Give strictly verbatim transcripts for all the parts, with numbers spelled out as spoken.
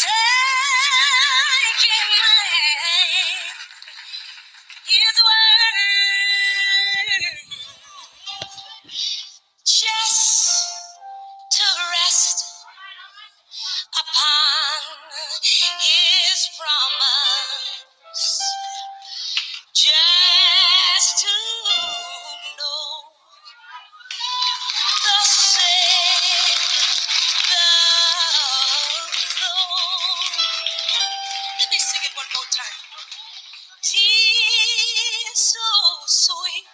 Taking His word just to rest upon His promise, just to know the say the Lord. Let me sing it one more time. 'Tis so sweet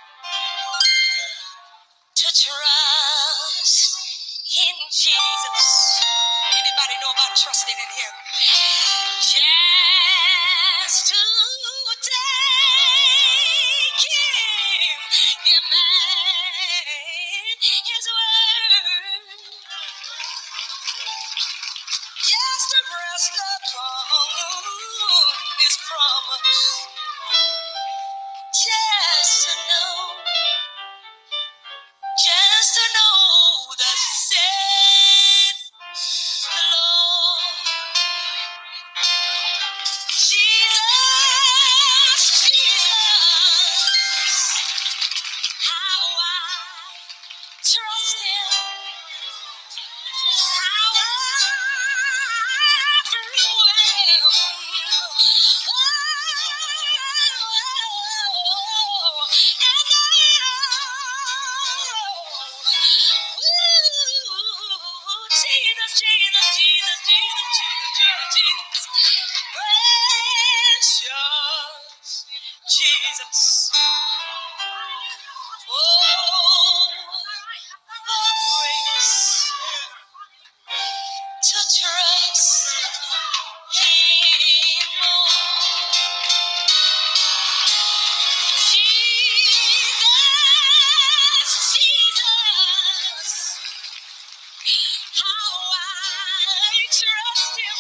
to trust in Jesus. Anybody know about trusting in Him? Just to take Him, Him at His word, just to rest upon His promise, just to know, just to know the said Lord. Jesus, Jesus, how I trust Him, how I through Him. Oh, and oh, Jesus, Jesus, Jesus, Jesus, Jesus, Jesus, precious Jesus. Oh, the grace to trust Him more. Jesus, Jesus, how I trust Him.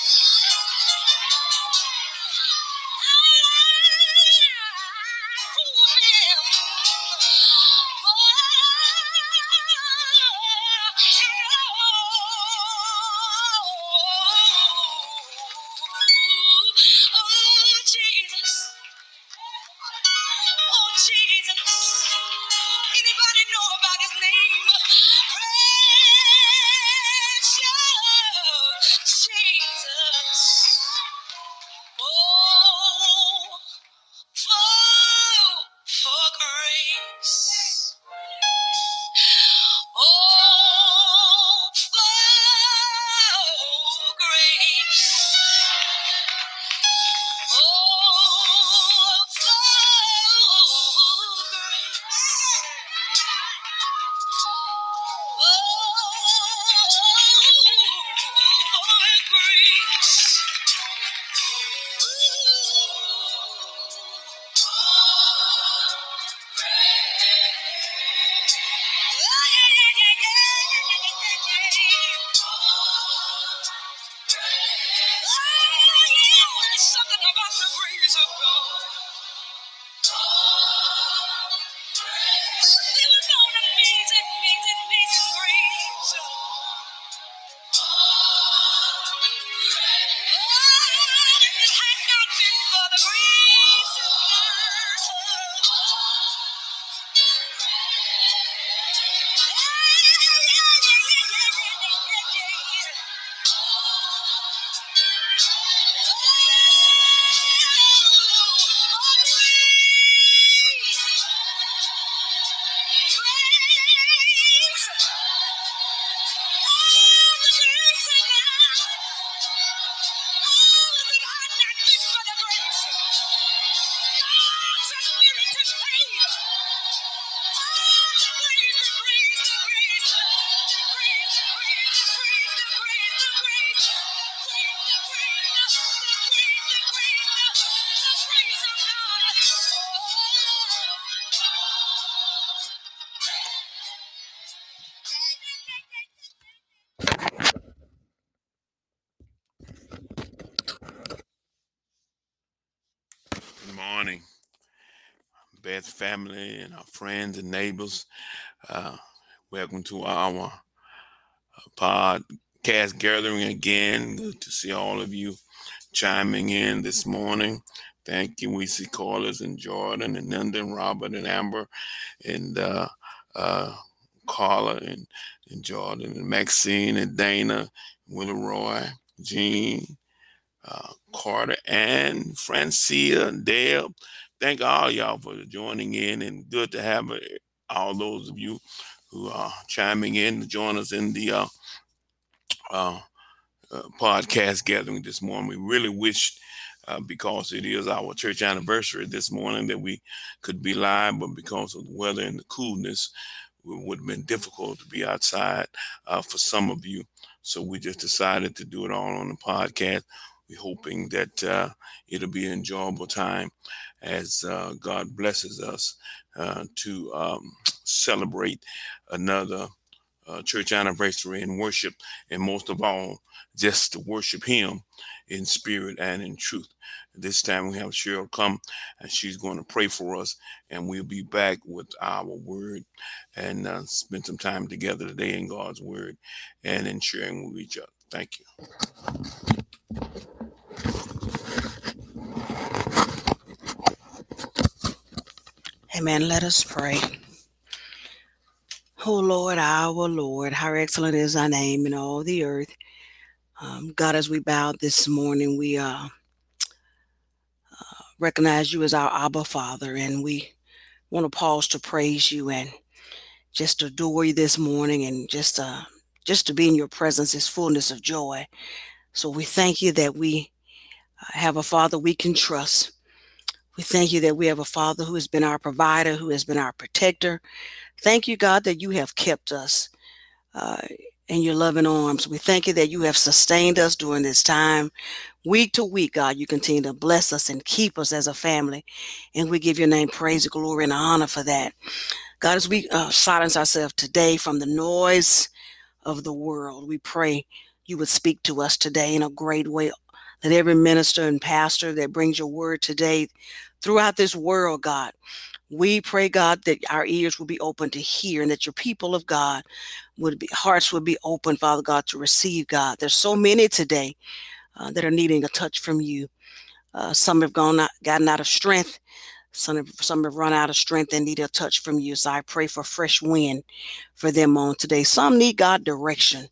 Oh, Jesus. Anybody know about His name? Precious Jesus. Oh, for, for grace. Oh, for grace. Oh, for grace. Something about the grace of God. There was no amazing, amazing, amazing grace. If it had not been for the grace of Good morning, Beth family and our friends and neighbors. Uh, welcome to our podcast gathering again. Good to see all of you chiming in this morning. Thank you. We see callers in Jordan and London, Robert and Amber and uh, uh, Carla and, and Jordan and Maxine and Dana, Willie Roy, Jean, uh, Carter, and Francia, Dale. Thank all y'all for joining in, and good to have uh, all those of you who are chiming in to join us in the uh, uh, uh, podcast gathering this morning. We really wish, uh, because it is our church anniversary this morning, that we could be live, but because of the weather and the coolness, it would have been difficult to be outside uh, for some of you. So we just decided to do it all on the podcast. We're hoping that uh, it'll be an enjoyable time as uh, God blesses us uh, to um, celebrate another uh, church anniversary and worship, and most of all, just to worship Him in spirit and in truth. This time we have Cheryl come, and she's going to pray for us, and we'll be back with our word and uh, spend some time together today in God's word and in sharing with each other. Thank you. Amen. Let us pray. Oh Lord, our Lord, how excellent is thy name in all the earth. Um, God, as we bow this morning, we uh, uh, recognize you as our Abba Father, and we want to pause to praise you and just adore you this morning, and just uh, just to be in your presence is fullness of joy. So we thank you that we have a Father we can trust. We thank you that we have a Father who has been our provider, who has been our protector. Thank you, God, that you have kept us uh, in your loving arms. We thank you that you have sustained us during this time. Week to week, God, you continue to bless us and keep us as a family. And we give your name praise, glory, and honor for that. God, as we uh, silence ourselves today from the noise of the world, we pray you would speak to us today in a great way. That every minister and pastor that brings your word today throughout this world, God, we pray, God, that our ears will be open to hear, and that your people of God would be, hearts would be open, Father God, to receive, God. There's so many today uh, that are needing a touch from you. Uh, some have gone out, gotten out of strength. Some have, some have run out of strength and need a touch from you. So I pray for fresh wind for them on today. Some need, God, direction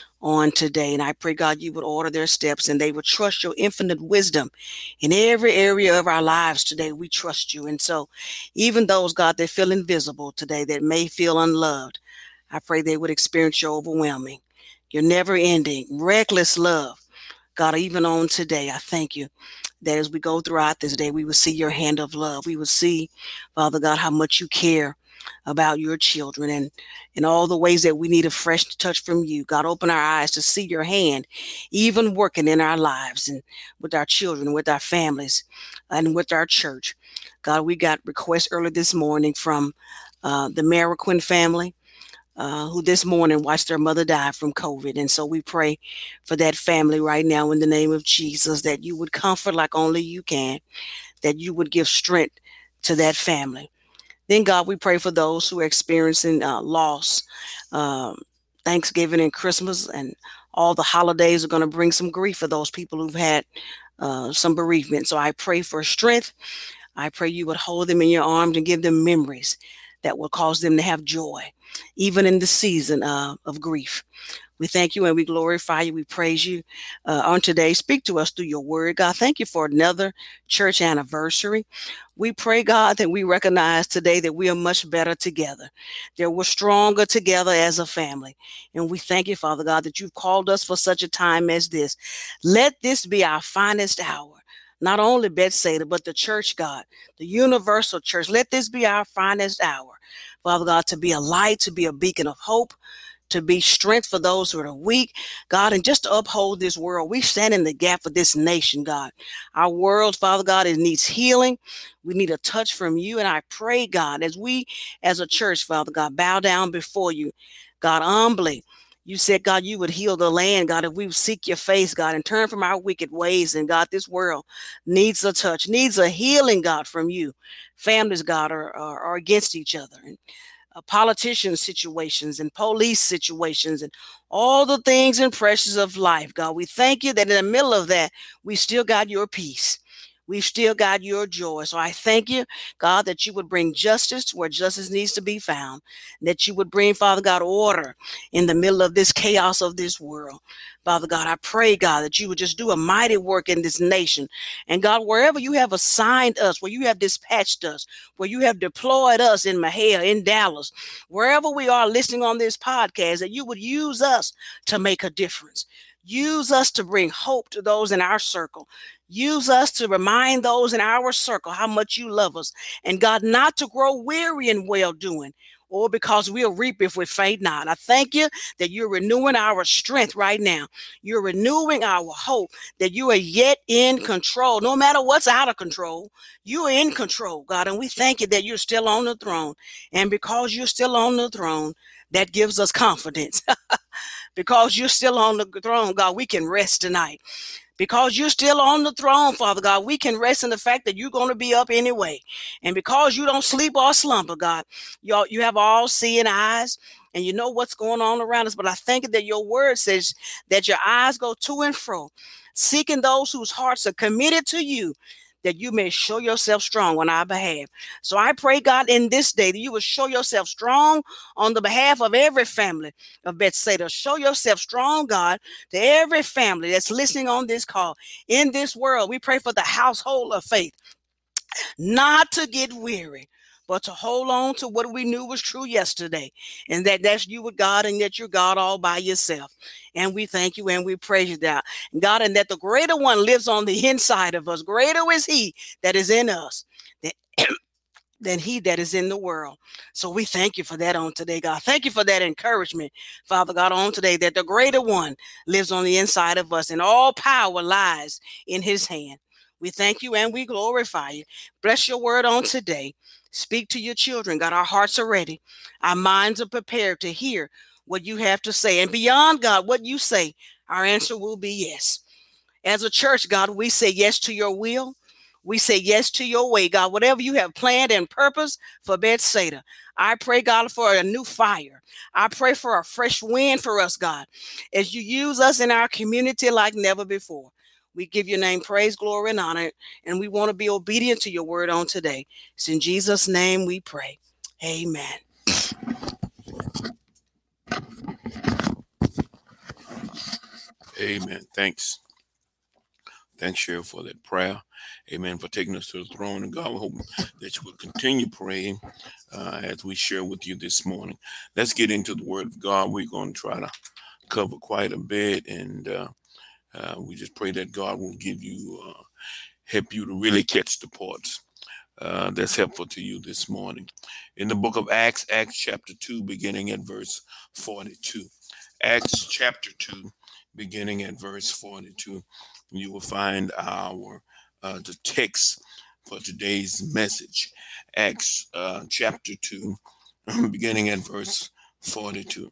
on today. And I pray, God, you would order their steps and they would trust your infinite wisdom in every area of our lives today. We trust you. And so even those, God, that feel invisible today, that may feel unloved, I pray they would experience your overwhelming, your never ending, reckless love. God, even on today, I thank you that as we go throughout this day, we will see your hand of love. We will see, Father God, how much you care about your children, and in all the ways that we need a fresh touch from you. God, open our eyes to see your hand even working in our lives and with our children, with our families, and with our church. God, we got requests early this morning from uh, the Mariquin family, uh, who this morning watched their mother die from COVID. And so we pray for that family right now in the name of Jesus, that you would comfort like only you can, that you would give strength to that family. Then, God, we pray for those who are experiencing uh, loss. Um, Thanksgiving and Christmas and all the holidays are going to bring some grief for those people who've had uh, some bereavement. So I pray for strength. I pray you would hold them in your arms and give them memories that will cause them to have joy, even in the season uh, of grief. We thank you and we glorify you. We praise you uh, on today. Speak to us through your word, God. Thank you for another church anniversary. We pray, God, that we recognize today that we are much better together, that we're stronger together as a family. And we thank you, Father God, that you've called us for such a time as this. Let this be our finest hour. Not only Bethsaida, but the church, God, the universal church. Let this be our finest hour, Father God, to be a light, to be a beacon of hope, to be strength for those who are weak, God, and just to uphold this world. We stand in the gap for this nation, God. Our world, Father God, it needs healing. We need a touch from you. And I pray, God, as we as a church, Father God, bow down before you, God, humbly. You said, God, you would heal the land, God, if we seek your face, God, and turn from our wicked ways. And God, this world needs a touch, needs a healing, God, from you. Families, God, are, are, are against each other. And uh, politician situations and police situations and all the things and pressures of life, God. We thank you that in the middle of that, we still got your peace. We've still got your joy. So I thank you, God, that you would bring justice to where justice needs to be found, that you would bring, Father God, order in the middle of this chaos of this world. Father God, I pray, God, that you would just do a mighty work in this nation. And God, wherever you have assigned us, where you have dispatched us, where you have deployed us in Mahia, in Dallas, wherever we are listening on this podcast, that you would use us to make a difference. Use us to bring hope to those in our circle. Use us to remind those in our circle how much you love us. And God, not to grow weary in well doing, or because we'll reap if we faint not. I thank you that you're renewing our strength right now. You're renewing our hope that you are yet in control. No matter what's out of control, you are in control, God. And we thank you that you're still on the throne. And because you're still on the throne, that gives us confidence. Because you're still on the throne, God, we can rest tonight. Because you're still on the throne, Father God, we can rest in the fact that you're going to be up anyway. And because you don't sleep or slumber, God, you you have all seeing eyes and you know what's going on around us. But I think that your word says that your eyes go to and fro, seeking those whose hearts are committed to you, that you may show yourself strong on our behalf. So I pray, God, in this day that you will show yourself strong on the behalf of every family of Bethsaida. Show yourself strong, God, to every family that's listening on this call. In this world, we pray for the household of faith, not to get weary, but to hold on to what we knew was true yesterday, and that that's you with God, and that you're God all by yourself. And we thank you and we praise you, that God, and that the greater one lives on the inside of us. Greater is he that is in us than, than he that is in the world. So we thank you for that on today, God. Thank you for that encouragement, Father God, on today, that the greater one lives on the inside of us, and all power lies in his hand. We thank you and we glorify you. Bless your word on today. Speak to your children, God. Our hearts are ready. Our minds are prepared to hear what you have to say. And beyond, God, what you say, our answer will be yes. As a church, God, we say yes to your will. We say yes to your way, God. Whatever you have planned and purpose for Bethsaida, I pray, God, for a new fire. I pray for a fresh wind for us, God, as you use us in our community like never before. We give your name praise, glory, and honor, and we want to be obedient to your word on today. It's in Jesus' name we pray. Amen. Amen. Thanks. Thanks, Sheriff, for that prayer. Amen. For taking us to the throne. And God, we hope that you will continue praying uh, as we share with you this morning. Let's get into the word of God. We're going to try to cover quite a bit. And uh, uh, we just pray that God will give you, uh, help you to really catch the parts uh, that's helpful to you this morning. In the book of Acts, Acts chapter two, beginning at verse forty-two. Acts chapter two, beginning at verse forty-two. You will find our uh, the text for today's message. Acts uh, chapter two, beginning at verse forty-two.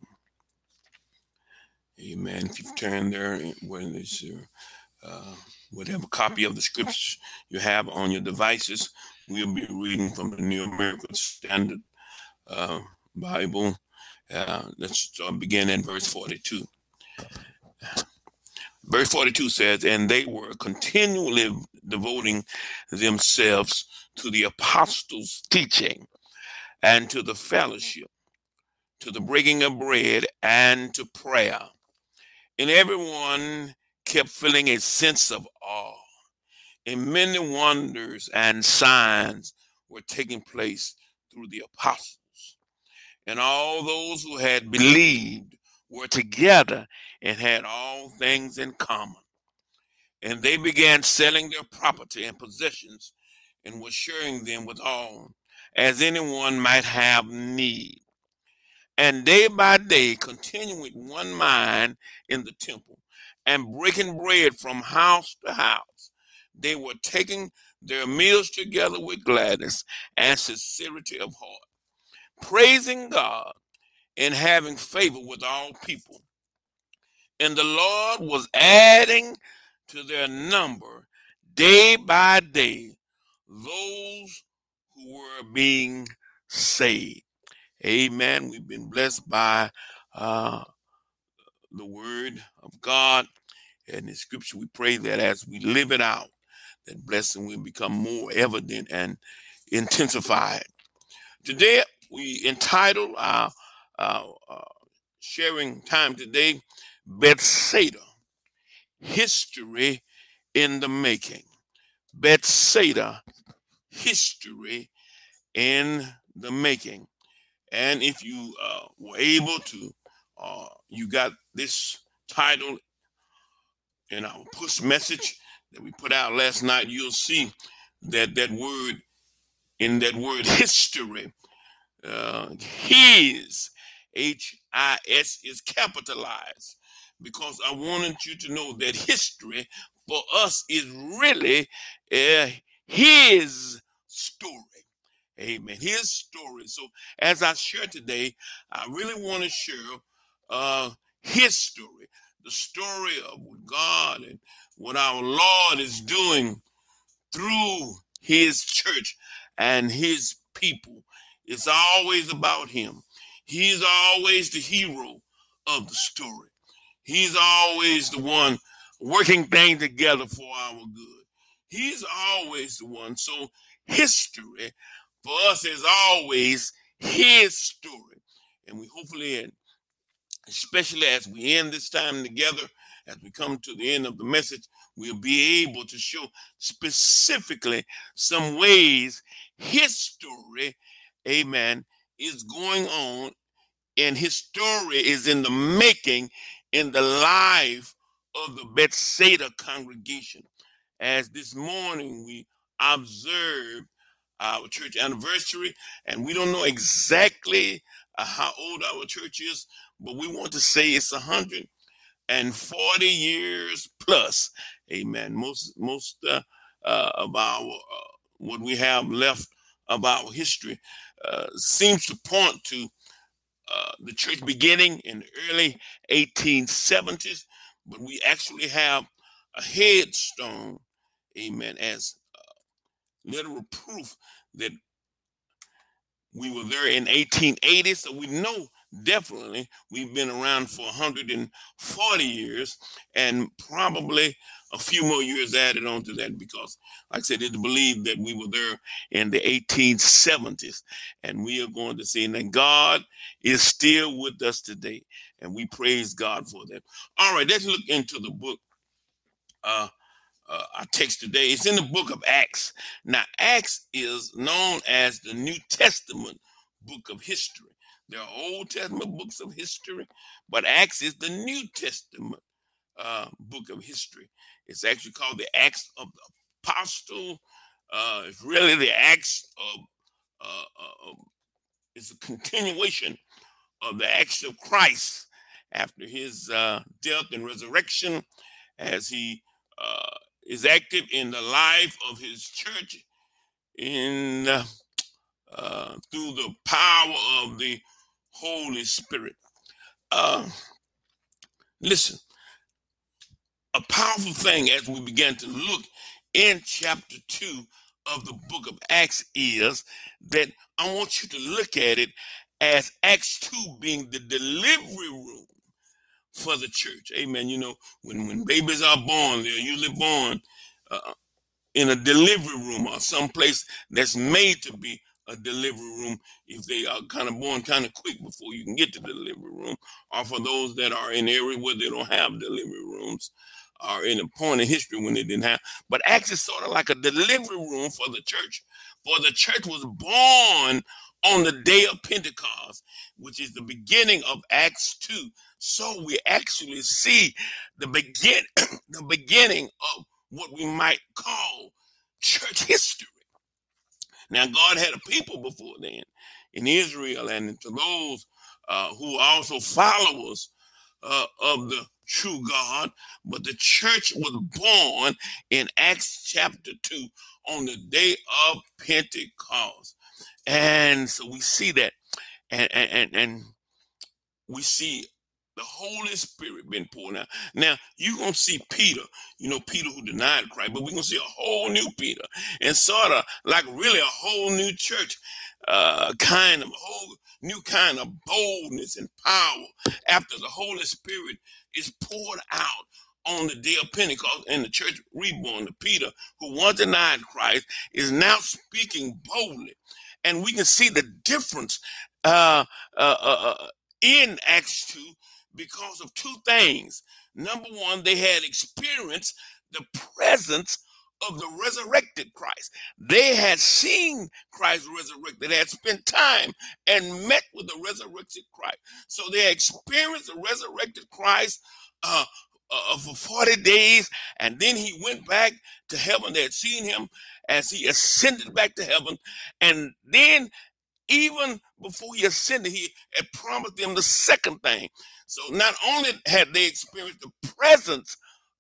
Amen. If you turn there, when there's your uh, whatever copy of the scriptures you have on your devices, we'll be reading from the New American Standard uh, Bible. Uh, let's uh, begin in verse forty-two. Verse forty-two says, and they were continually devoting themselves to the apostles' teaching and to the fellowship, to the breaking of bread and to prayer. And everyone kept feeling a sense of awe. And many wonders and signs were taking place through the apostles. And all those who had believed were together and had all things in common. And they began selling their property and possessions and were sharing them with all, as anyone might have need. And day by day, continuing with one mind in the temple and breaking bread from house to house, they were taking their meals together with gladness and sincerity of heart, praising God and having favor with all people. And the Lord was adding to their number day by day those who were being saved. Amen. We've been blessed by uh, the word of God and the scripture. We pray that as we live it out, that blessing will become more evident and intensified. Today, we entitled our, our uh, sharing time today, Bethsaida, History in the Making. Bethsaida, History in the Making. And if you uh, were able to, uh, you got this title in our push message that we put out last night, you'll see that that word, in that word history, uh, his, H I S, is capitalized because I wanted you to know that history for us is really uh, his story. Amen. His story. So as I share today, I really want to share uh, his story, the story of what God and what our Lord is doing through his church and his people. It's always about him. He's always the hero of the story. He's always the one working things together for our good. He's always the one. So history for us is always his story. And we hopefully, and especially as we end this time together, as we come to the end of the message, we'll be able to show specifically some ways his story, amen, is going on, and his story is in the making in the life of the Bethsaida congregation. As this morning we observe our church anniversary, and we don't know exactly uh, how old our church is, but we want to say it's one hundred forty years plus. Amen. Most most uh, uh, of our uh, what we have left of our history uh, seems to point to uh, the church beginning in the early eighteen seventies, but we actually have a headstone, amen, as literal proof that we were there in eighteen eighty. So we know definitely we've been around for one hundred forty years, and probably a few more years added on to that, because like I said, it's believed that we were there in the eighteen seventies, and we are going to see that God is still with us today, and we praise God for that. All right, let's look into the book. uh uh, our text today. It's in the book of Acts. Now, Acts is known as the New Testament book of history. There are Old Testament books of history, but Acts is the New Testament uh, book of history. It's actually called the Acts of the Apostle. Uh, it's really the Acts of, uh, uh, it's a continuation of the Acts of Christ after his uh, death and resurrection, as he uh, is active in the life of his church in uh, uh, through the power of the Holy Spirit. Uh, listen, a powerful thing as we begin to look in chapter two of the book of Acts is that I want you to look at it as Acts two being the delivery room for the church. Amen. You know, when, when babies are born, they're usually born uh, in a delivery room or someplace that's made to be a delivery room, if they are kind of born kind of quick before you can get to the delivery room, or for those that are in areas where they don't have delivery rooms, or in a point in history when they didn't have. But Acts is sort of like a delivery room for the church. For the church was born on the day of Pentecost, which is the beginning of Acts two. So we actually see the begin the beginning of what we might call church history. Now, God had a people before then in Israel, and to those uh, who are also followers uh, of the true God, but the church was born in Acts chapter two on the day of Pentecost. And so we see that, and and and we see the Holy Spirit being poured out. Now, you're going to see Peter, you know, Peter who denied Christ, but we're going to see a whole new Peter, and sort of like really a whole new church uh, kind of whole new kind of boldness and power after the Holy Spirit is poured out on the day of Pentecost and the church reborn. The Peter, who once denied Christ, is now speaking boldly. And we can see the difference uh, uh, uh, in Acts two because of two things. Number one, they had experienced the presence of the resurrected Christ. They had seen Christ resurrected. They had spent time and met with the resurrected Christ. So they experienced the resurrected Christ uh, uh, for forty days, and then he went back to heaven. They had seen him as he ascended back to heaven, and then even before he ascended, he had promised them the second thing. So not only had they experienced the presence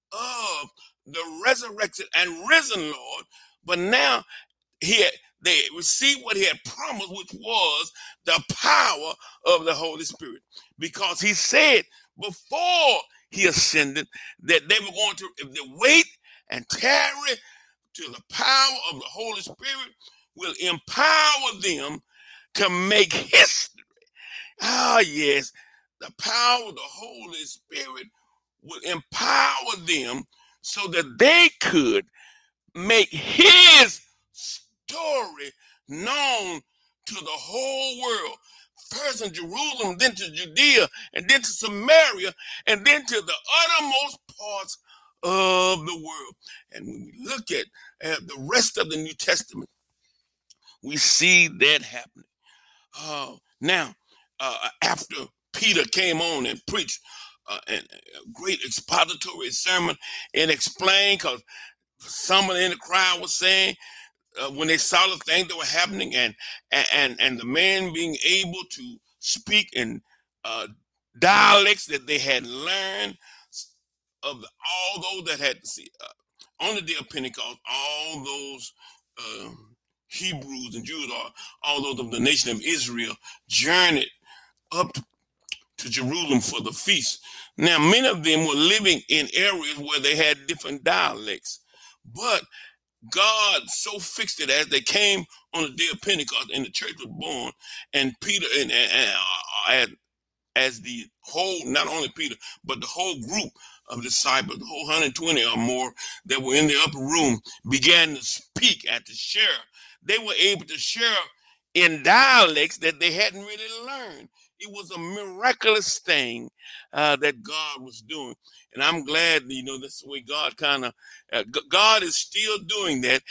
of the resurrected and risen Lord, but now he had, they received what he had promised, which was the power of the Holy Spirit. Because he said before he ascended that they were going to, if they wait and tarry till the power of the Holy Spirit will empower them to make history. Ah, yes, the power of the Holy Spirit will empower them so that they could make his story known to the whole world. First in Jerusalem, then to Judea, and then to Samaria, and then to the uttermost parts of the world. And when we look at uh, the rest of the New Testament, we see that happening. Uh, now, uh, after Peter came on and preached uh, a great expository sermon and explained, because someone in the crowd was saying, uh, when they saw the things that were happening, and and and the man being able to speak in uh, dialects that they had learned of the, all those that had see, uh, on the day of Pentecost, all those uh, Hebrews and Jews, all, all those of the nation of Israel, journeyed up to, to Jerusalem for the feast. Now, many of them were living in areas where they had different dialects, but God so fixed it as they came on the day of Pentecost and the church was born, and Peter and, and, and uh, as, as the whole, not only Peter, but the whole group of disciples, the whole one hundred twenty or more that were in the upper room, began to speak and to share. They were able to share in dialects that they hadn't really learned. It was a miraculous thing uh, that God was doing. And I'm glad, you know, that's the way God kind of, uh, God is still doing that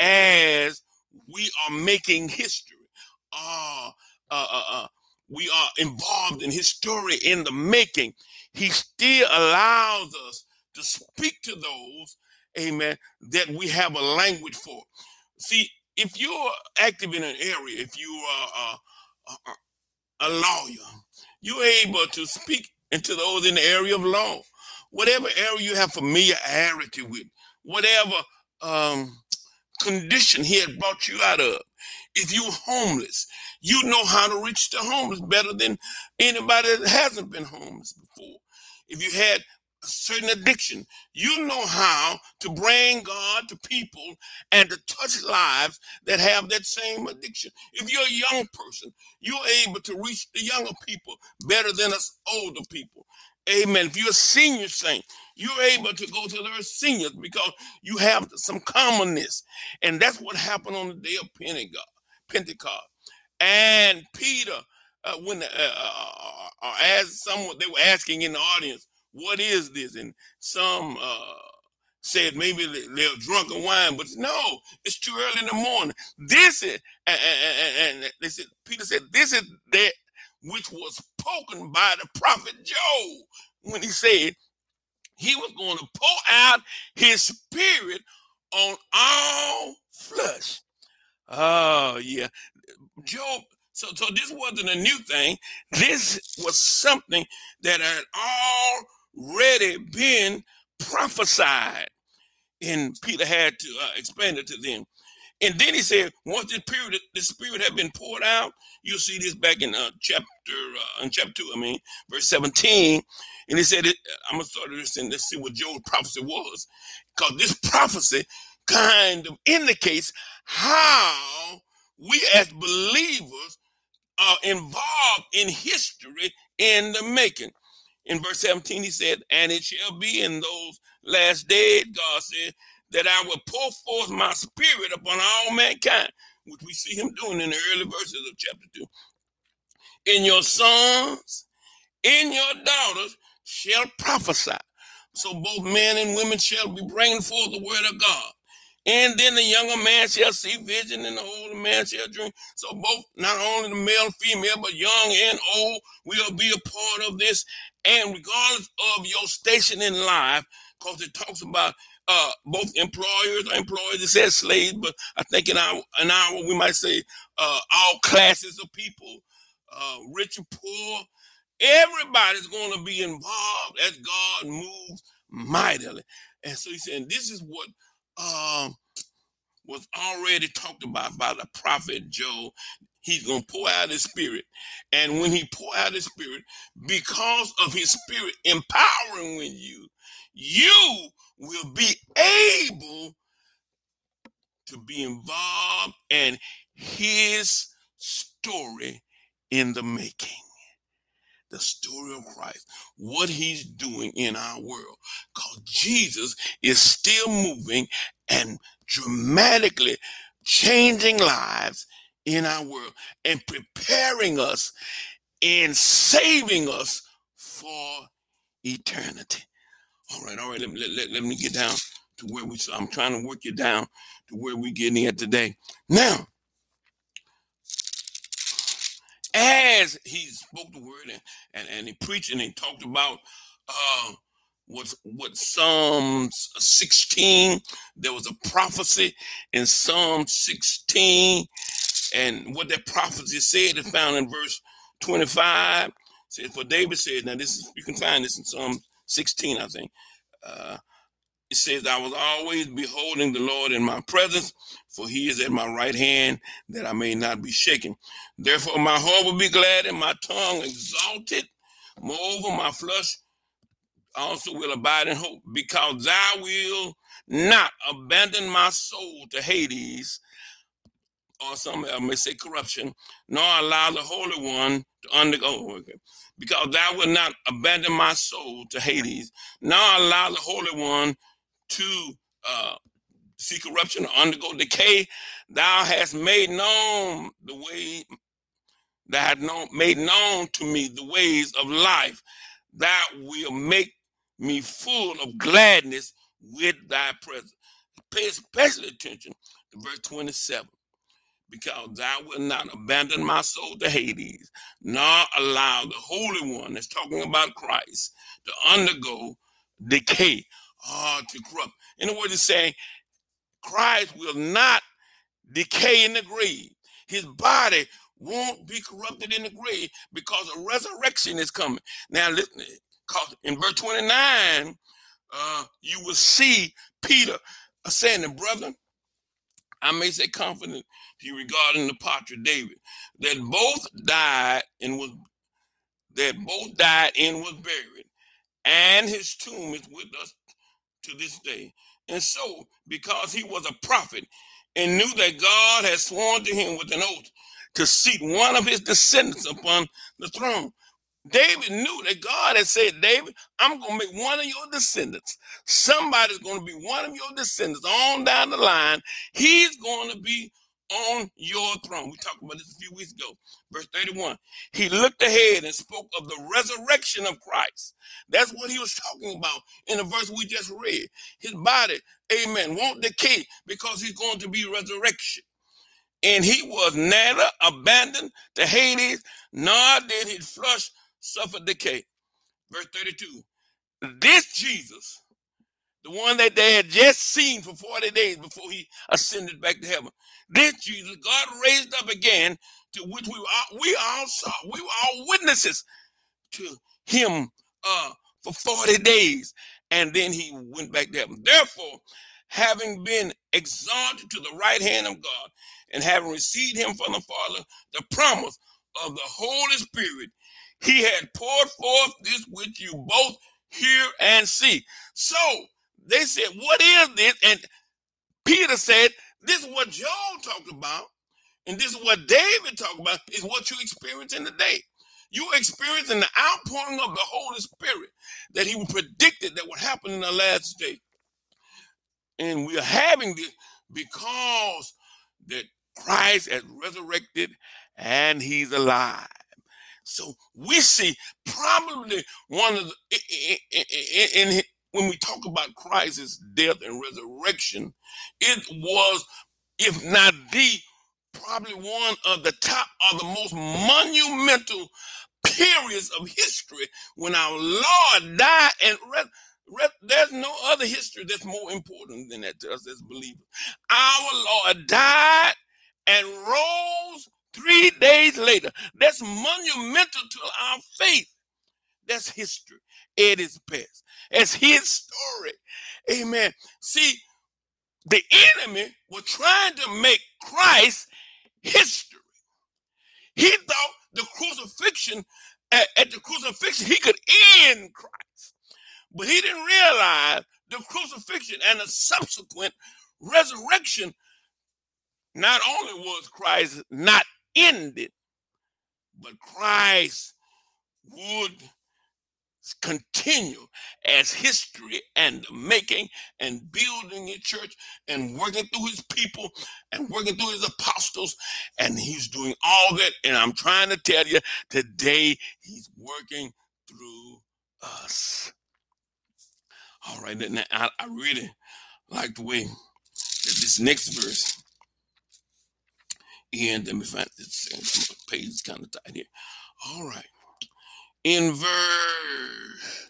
as we are making history. Uh, uh, uh, uh, we are involved in his story in the making. He still allows us to speak to those, amen, that we have a language for. See, if you're active in an area, if you are uh, uh, a lawyer, you're able to speak into those in the area of law. Whatever area you have familiarity with, whatever um, condition he had brought you out of. If you're homeless, you know how to reach the homeless better than anybody that hasn't been homeless before. If you had a certain addiction, you know how to bring God to people and to touch lives that have that same addiction. If you're a young person, you're able to reach the younger people better than us older people. Amen. If you're a senior saint, you're able to go to their seniors because you have some commonness. And that's what happened on the day of Pentecost. Pentecost. And Peter, uh, when uh, uh, uh, as someone, they were asking in the audience, what is this? And some uh, said maybe they're drunk on wine, but no, it's too early in the morning. This is, and, and, and they said, Peter said, this is that which was spoken by the prophet Joel when he said he was going to pour out his spirit on all flesh. Oh, yeah. Job, so, so this wasn't a new thing. This was something that had already been prophesied. And Peter had to uh, explain it to them. And then he said, once this period, the spirit had been poured out, you'll see this back in uh, chapter, uh, in chapter two, I mean, verse seventeen. And he said, it, I'm going to start this and let's see what Joel's prophecy was. Because this prophecy kind of indicates how we as believers are involved in history in the making. In verse seventeen, he said, and it shall be in those last days, God said, that I will pour forth my spirit upon all mankind, which we see him doing in the early verses of chapter two. In your sons, in your daughters shall prophesy. So both men and women shall be bringing forth the word of God. And then the younger man shall see vision, and the older man shall dream. So both, not only the male and female, but young and old, will be a part of this. And regardless of your station in life, because it talks about uh, both employers or employees, it says slaves, but I think in our, in our we might say uh, all classes of people, uh, rich and poor, everybody's going to be involved as God moves mightily. And so he's saying this is what um, was already talked about by the prophet Joel. He's going to pour out his spirit. And when he pour out his spirit, because of his spirit empowering you, you will be able to be involved in his story in the making. The story of Christ, what he's doing in our world. Because Jesus is still moving and dramatically changing lives in our world and preparing us and saving us for eternity. All right, all right, let, let, let, let me get down to where we, so I'm trying to work you down to where we're getting at today. Now, as he spoke the word and, and, and he preached and he talked about uh, what, what Psalms sixteen, there was a prophecy in Psalm sixteen, and what that prophecy said is found in verse twenty-five. It says, for David said, now this is, you can find this in Psalm sixteen, I think. Uh, It says, I was always beholding the Lord in my presence, for he is at my right hand, that I may not be shaken. Therefore my heart will be glad and my tongue exalted. Moreover, my flesh also will abide in hope, because thou will not abandon my soul to Hades, or some may say corruption, nor allow the Holy One to undergo. Okay. Because thou wilt not abandon my soul to Hades, nor allow the Holy One to uh, see corruption or undergo decay. Thou hast made known the way, thou hast known, made known to me the ways of life. Thou will make me full of gladness with thy presence. Pay special attention to verse twenty-seven. Because thou wilt not abandon my soul to Hades, nor allow the Holy One, that's talking about Christ, to undergo decay or to corrupt. In other words, it's saying Christ will not decay in the grave. His body won't be corrupted in the grave because a resurrection is coming. Now, listen, in verse twenty-nine, uh, you will see Peter saying, brother, I may say confident to you regarding the patriarch David, that both died and was that both died and was buried, and his tomb is with us to this day. And so, because he was a prophet and knew that God had sworn to him with an oath to seat one of his descendants upon the throne, David knew that God had said, David, I'm going to make one of your descendants. Somebody's going to be one of your descendants on down the line. He's going to be on your throne. We talked about this a few weeks ago. Verse thirty-one, he looked ahead and spoke of the resurrection of Christ. That's what he was talking about in the verse we just read. His body, amen, won't decay because he's going to be resurrection. And he was neither abandoned to Hades, nor did his flesh suffer decay. Verse thirty-two, this Jesus, the one that they had just seen for forty days before he ascended back to heaven, this Jesus, God raised up again, to which we all, we all saw, we were all witnesses to him uh, for forty days, and then he went back to heaven. Therefore, having been exalted to the right hand of God, and having received him from the Father, the promise of the Holy Spirit, he had poured forth this which you both hear and see. So they said, what is this? And Peter said, this is what Joel talked about And this is what David talked about, is what you experience in the day. You are experiencing the outpouring of the Holy Spirit that he predicted that would happen in the last day. And we are having this because that Christ has resurrected and he's alive. So we see probably one of the, in, in, in, when we talk about Christ's death and resurrection, it was, if not the, probably one of the top or the most monumental periods of history when our Lord died and re- re- there's no other history that's more important than that to us as believers. Our Lord died and rose three days later. That's monumental to our faith. That's history at its best. That's his story. Amen. See, the enemy was trying to make Christ history. He thought the crucifixion, at, at the crucifixion, he could end Christ. But he didn't realize the crucifixion and the subsequent resurrection, not only was Christ not ended, but Christ would continue as history and the making and building a church and working through his people and working through his apostles, and he's doing all that. And I'm trying to tell you today, he's working through us. All right, now I, I really like the way that this next verse ends. Let me find this. My page is kind of tight here. All right. In verse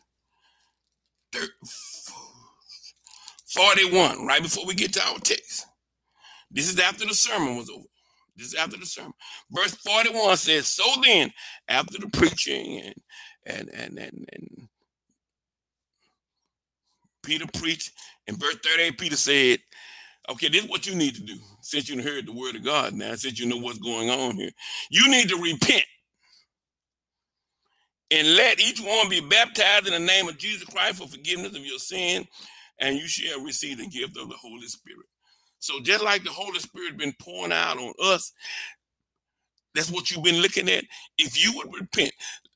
forty-one, right before we get to our text. This is after the sermon was over. This is after the sermon. Verse forty-one says, so then, after the preaching and and and and, and Peter preached, in verse thirty-eight, Peter said, okay, this is what you need to do. Since you heard the word of God now, since you know what's going on here, you need to repent. And let each one be baptized in the name of Jesus Christ for forgiveness of your sin, and you shall receive the gift of the Holy Spirit. So just like the Holy Spirit been pouring out on us, that's what you've been looking at. If you would repent,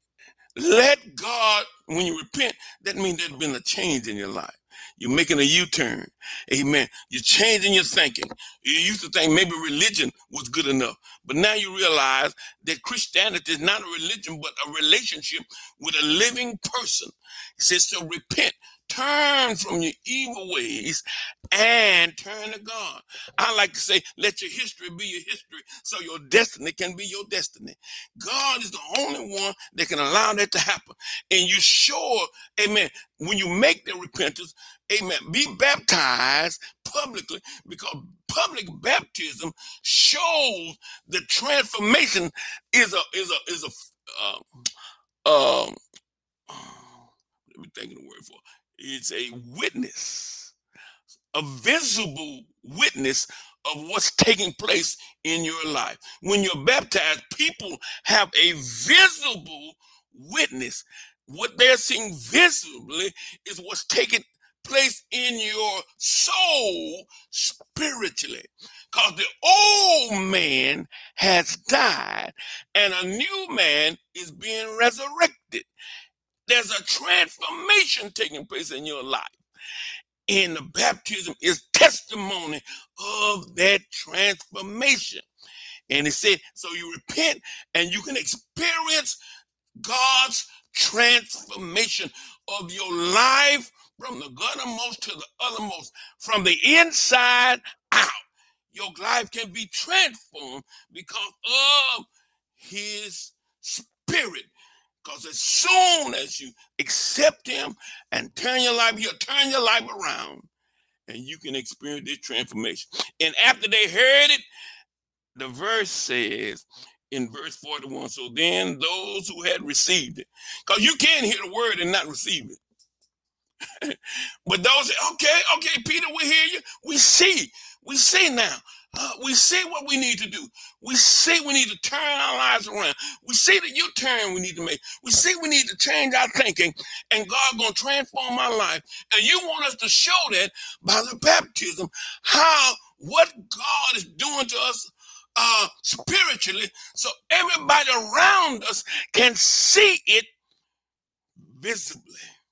let God, when you repent, that means there's been a change in your life. You're making a U-turn. Amen. You're changing your thinking. You used to think maybe religion was good enough, but now you realize that Christianity is not a religion, but a relationship with a living person. It says to repent, turn from your evil ways and turn to God. I like to say, let your history be your history so your destiny can be your destiny. God is the only one that can allow that to happen. And you sure, amen, when you make the repentance, amen, be baptized publicly, because public baptism shows the transformation is a, is a, is a, uh, um, let me think of the word for it. It's a witness, a visible witness of what's taking place in your life. When you're baptized, people have a visible witness. What they're seeing visibly is what's taking place in your soul spiritually. Because the old man has died and a new man is being resurrected. There's a transformation taking place in your life. And the baptism is testimony of that transformation. And it said, so you repent and you can experience God's transformation of your life from the guttermost to the othermost, from the inside out. Your life can be transformed because of his spirit. Because as soon as you accept him and turn your life, he'll turn your life around and you can experience this transformation. And after they heard it, the verse says in verse forty-one, so then those who had received it, because you can't hear the word and not receive it. But those say, okay, okay, Peter, we hear you. We see, we see now. Uh, we see what we need to do. We see we need to turn our lives around. We see the U-turn we need to make. We see we need to change our thinking, and God's going to transform our life. And you want us to show that by the baptism, how, what God is doing to us uh, spiritually, so everybody around us can see it visibly.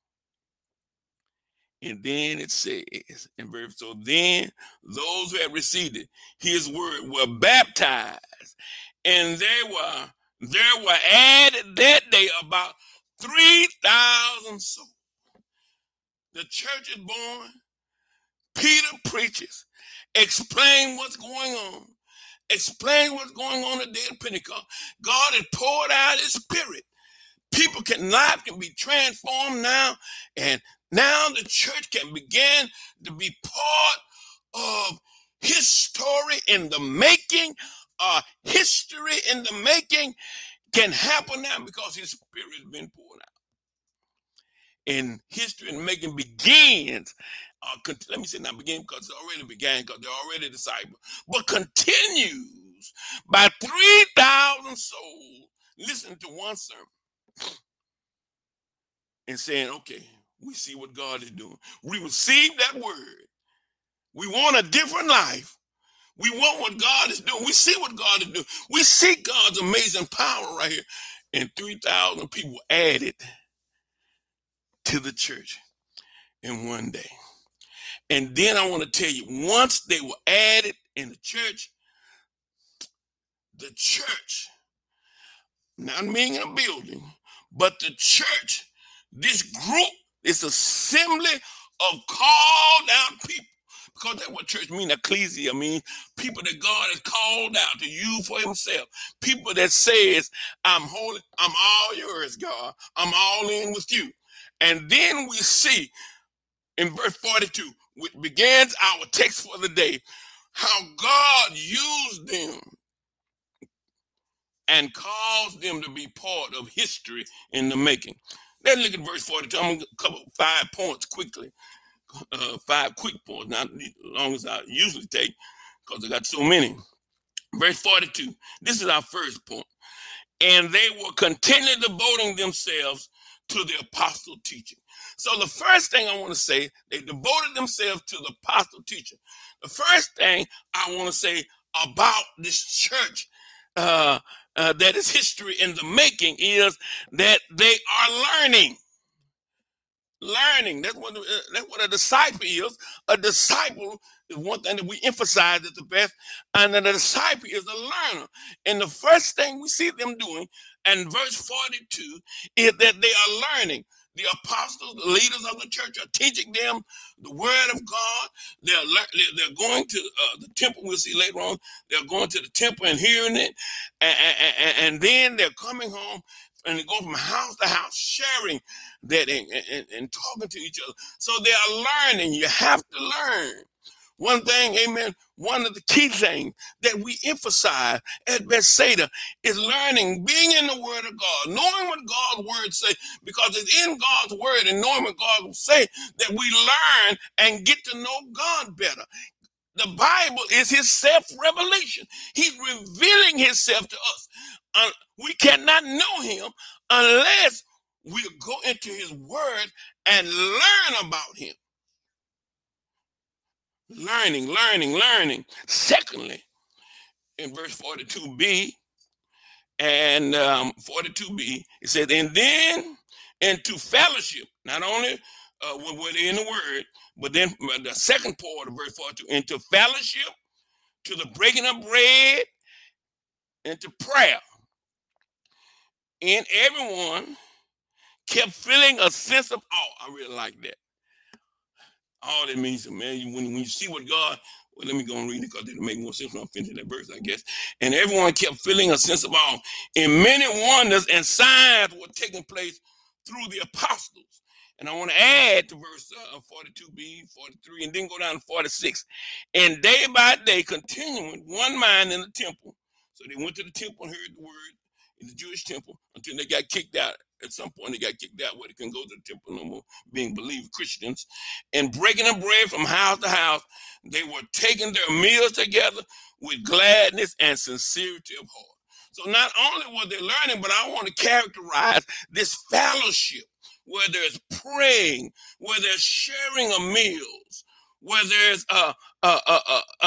And then it says in verse, so then those who had received it, his word, were baptized, and they were there were added that day about three thousand souls. The church is born. Peter preaches, explain what's going on, explain what's going on at the day of Pentecost. God has poured out his spirit. People can life can be transformed now, and now the church can begin to be part of his story in the making. Uh, history in the making can happen now because his spirit has been poured out. And history in the making begins. Uh, con- let me say not begin because it already began because they're already disciples, but continues by three thousand souls listening to one sermon and saying, okay, we see what God is doing. We receive that word. We want a different life. We want what God is doing. We see what God is doing. We see God's amazing power right here. And three thousand people added to the church in one day. And then I want to tell you, once they were added in the church, the church, not being in a building, but the church, this group, this assembly of called out people, because that's what church means, ecclesia means, people that God has called out to use for himself, people that says, I'm holy, I'm all yours, God, I'm all in with you. And then we see in verse forty-two, which begins our text for the day, how God used them and caused them to be part of history in the making. Let's look at verse forty-two. I'm going to cover five points quickly. Uh, five quick points, not as long as I usually take, because I got so many. Verse forty-two, this is our first point. And they were continually devoting themselves to the apostle teaching. So the first thing I want to say, they devoted themselves to the apostle teaching. The first thing I want to say about this church uh, uh, that is history in the making is that they are learning. Learning. That's what, uh, that's what a disciple is. A disciple is one thing that we emphasize at the best, and a disciple is a learner. And the first thing we see them doing in verse forty-two is that they are learning. The apostles, the leaders of the church are teaching them the word of God. They're, they're going to uh, the temple. We'll see later on. They're going to the temple and hearing it. And, and, and then they're coming home and they go from house to house sharing that and, and, and talking to each other. So they are learning. You have to learn. One thing, amen, one of the key things that we emphasize at Bethsaida is learning, being in the word of God, knowing what God's word says, because it's in God's word and knowing what God will say that we learn and get to know God better. The Bible is his self-revelation. He's revealing himself to us. Uh, we cannot know him unless we go into his word and learn about him. Learning, learning, learning. Secondly, in verse forty-two b and um, forty-two b, it says, and then into fellowship, not only uh, when we're in the word, but then the second part of verse forty-two, into fellowship, to the breaking of bread, and to prayer. And everyone kept feeling a sense of awe. I really like that. All that means, man, when, when you see what God, well, let me go and read it because it'll make more sense when I'm finishing that verse, I guess. And everyone kept feeling a sense of awe. And many wonders and signs were taking place through the apostles. And I want to add to verse uh, forty-two b, forty-three, and then go down to forty-six. And day by day, continuing one mind in the temple. So they went to the temple and heard the word in the Jewish temple until they got kicked out. At some point, they got kicked out where they couldn't go to the temple no more, being believed Christians. And breaking the bread from house to house, they were taking their meals together with gladness and sincerity of heart. So not only were they learning, but I want to characterize this fellowship where there's praying, where there's sharing of meals, where there's uh, uh, uh, uh, uh,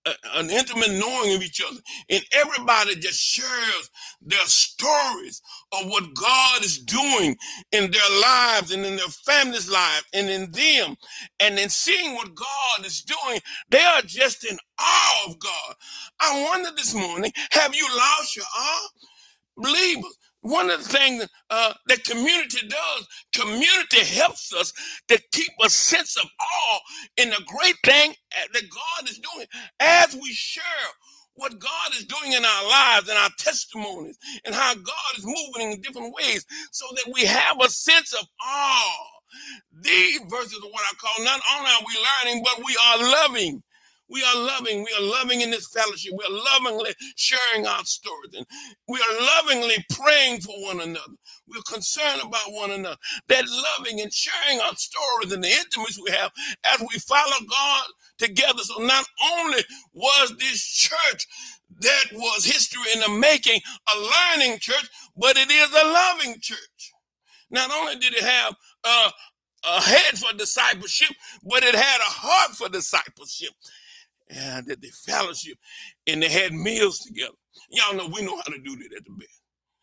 a, an intimate knowing of each other, and everybody just shares their stories of what God is doing in their lives and in their families' lives and in them, and then seeing what God is doing, they are just in awe of God. I wonder this morning, have you lost your awe? Believers, one of the things uh, that community does, community helps us to keep a sense of awe in the great thing that God is doing as we share what God is doing in our lives and our testimonies and how God is moving in different ways so that we have a sense of awe. These verses are what I call, not only are we learning, but we are loving. We are loving. We are loving in this fellowship. We are lovingly sharing our stories. And we are lovingly praying for one another. We're concerned about one another. That loving and sharing our stories and the intimacy we have as we follow God together. So not only was this church that was history in the making a learning church, but it is a loving church. Not only did it have uh, a head for discipleship, but it had a heart for discipleship. And that they fellowship and they had meals together. Y'all know we know how to do that at the best.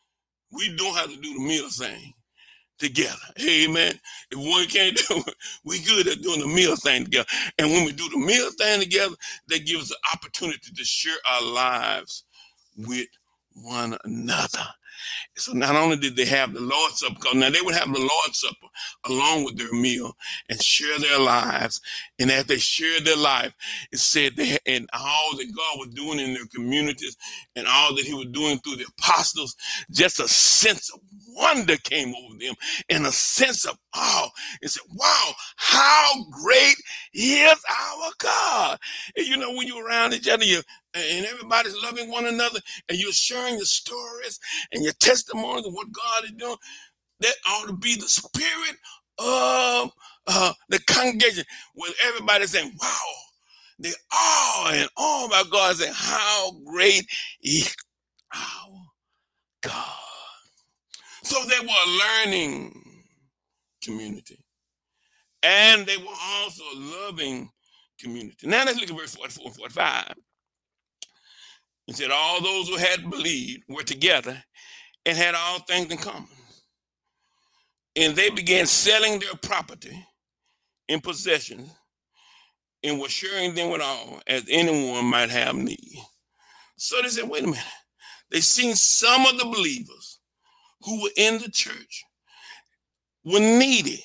We know how to do the meal thing together. Amen. If one can't do it, we good at doing the meal thing together. And when we do the meal thing together, that gives us the opportunity to share our lives with one another. So not only did they have the Lord's Supper, because now they would have the Lord's Supper along with their meal and share their lives. And as they shared their life, it said they had, and all that God was doing in their communities and all that he was doing through the apostles, just a sense of wonder came over them and a sense of awe. And said, wow, how great is our God. And you know, when you're around each other, you and everybody's loving one another, and you're sharing your stories and your testimonies of what God is doing, that ought to be the spirit of uh, the congregation, where everybody's saying, wow, they are in awe about God, saying, how great is our God. So they were a learning community, and they were also a loving community. Now let's look at verse forty-four and forty-five. It said, all those who had believed were together and had all things in common. And they began selling their property and possessions and were sharing them with all as anyone might have need. So they said, wait a minute. They seen some of the believers who were in the church were needy.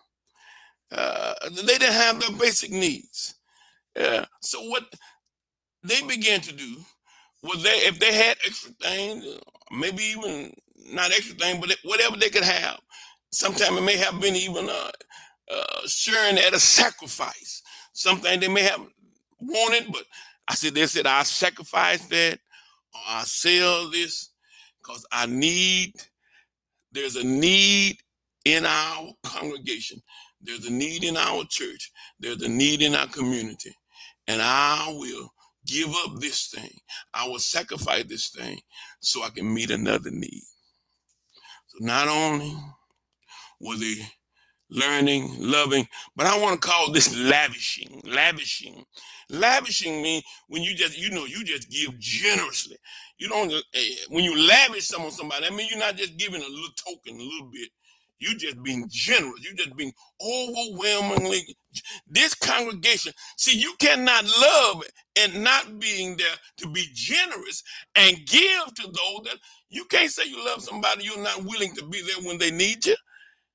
Uh, they didn't have their basic needs. Uh, so what they began to do was, they, if they had extra things, maybe even not extra things, but whatever they could have, sometimes it may have been even uh, uh, sharing at a sacrifice. Something they may have wanted, but I said, they said, I'll sacrifice that, or I'll sell this, because I need, there's a need in our congregation. There's a need in our church. There's a need in our community. And I will give up this thing. I will sacrifice this thing so I can meet another need. So not only were they learning, loving, but I want to call this lavishing. Lavishing. Lavishing means when you just, you know, you just give generously. You don't, when you lavish some on somebody, that means you're not just giving a little token, a little bit. You just being generous. You just being overwhelmingly. This congregation, see, you cannot love and not being there to be generous and give to those that you can't say you love somebody you're not willing to be there when they need you.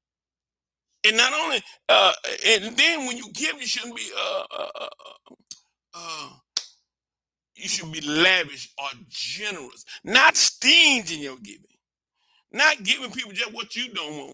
And not only, uh, and then when you give, you shouldn't be, uh, uh, uh, uh, you should be lavish or generous, not stingy in your giving, not giving people just what you don't want.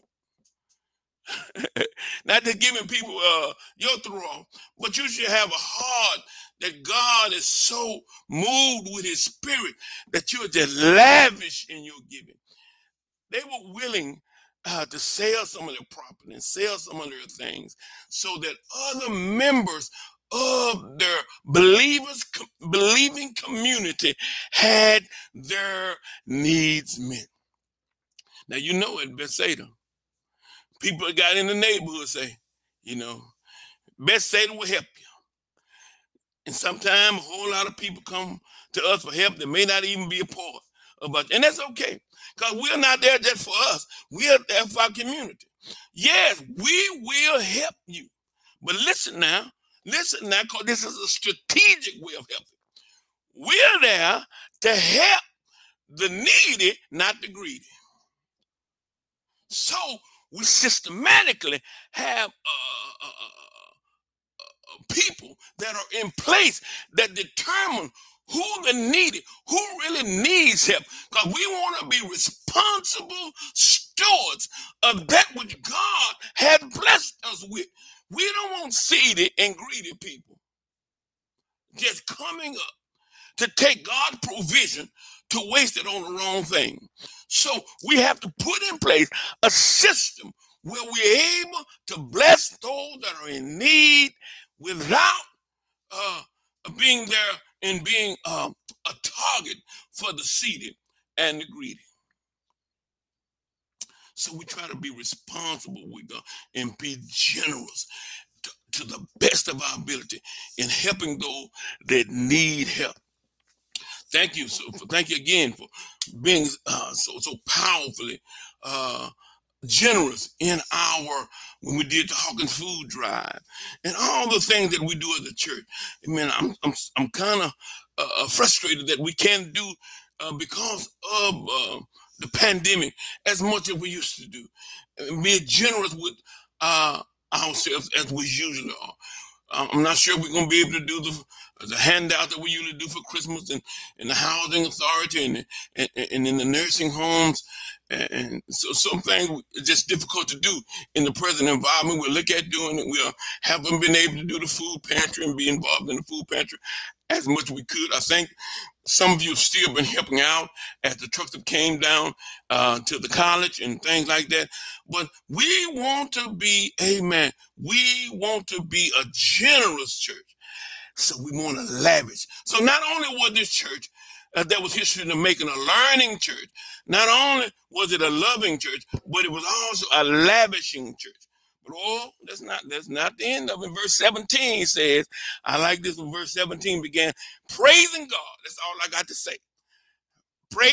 Not just giving people uh, your throw, but you should have a heart that God is so moved with his spirit that you are just lavish in your giving. They were willing uh, to sell some of their property and sell some of their things so that other members of their believers, believing community had their needs met. Now, you know at Bethsaida, people that got in the neighborhood say, you know, Bethsaida will help you. And sometimes a whole lot of people come to us for help that may not even be a part of us. And that's okay, because we're not there just for us. We're there for our community. Yes, we will help you. But listen now, listen now, because this is a strategic way of helping. We're there to help the needy, not the greedy. So we systematically have uh, uh, uh, people that are in place that determine who the needy, who really needs help, because we want to be responsible stewards of that which God has blessed us with. We don't want seedy and greedy people just coming up to take God's provision to waste it on the wrong thing. So we have to put in place a system where we're able to bless those that are in need without uh, being there and being uh, a target for the seedy and the greedy. So we try to be responsible with God and be generous to, to the best of our ability in helping those that need help. Thank you. So thank you again for being uh, so so powerfully uh, generous in our, when we did the Hawkins food drive and all the things that we do as a church. I mean, I'm I'm I'm kind of uh, frustrated that we can't do uh, because of uh, the pandemic as much as we used to do. And be generous with uh, ourselves as we usually are. I'm not sure we're going to be able to do the the handout that we usually do for Christmas and, and the housing authority and, and, and in the nursing homes. And, and so some things are just difficult to do in the present environment. We'll look at doing it. We haven't been able to do the food pantry and be involved in the food pantry as much as we could. I think some of you have still been helping out as the trucks have came down uh, to the college and things like that. But we want to be, amen, we want to be a generous church. So we want to lavish. So not only was this church uh, that was history in the making a learning church, not only was it a loving church, but it was also a lavishing church. But oh, that's not that's not the end of it. Verse seventeen says, I like this when verse seventeen began, praising God. That's all I got to say. Pray.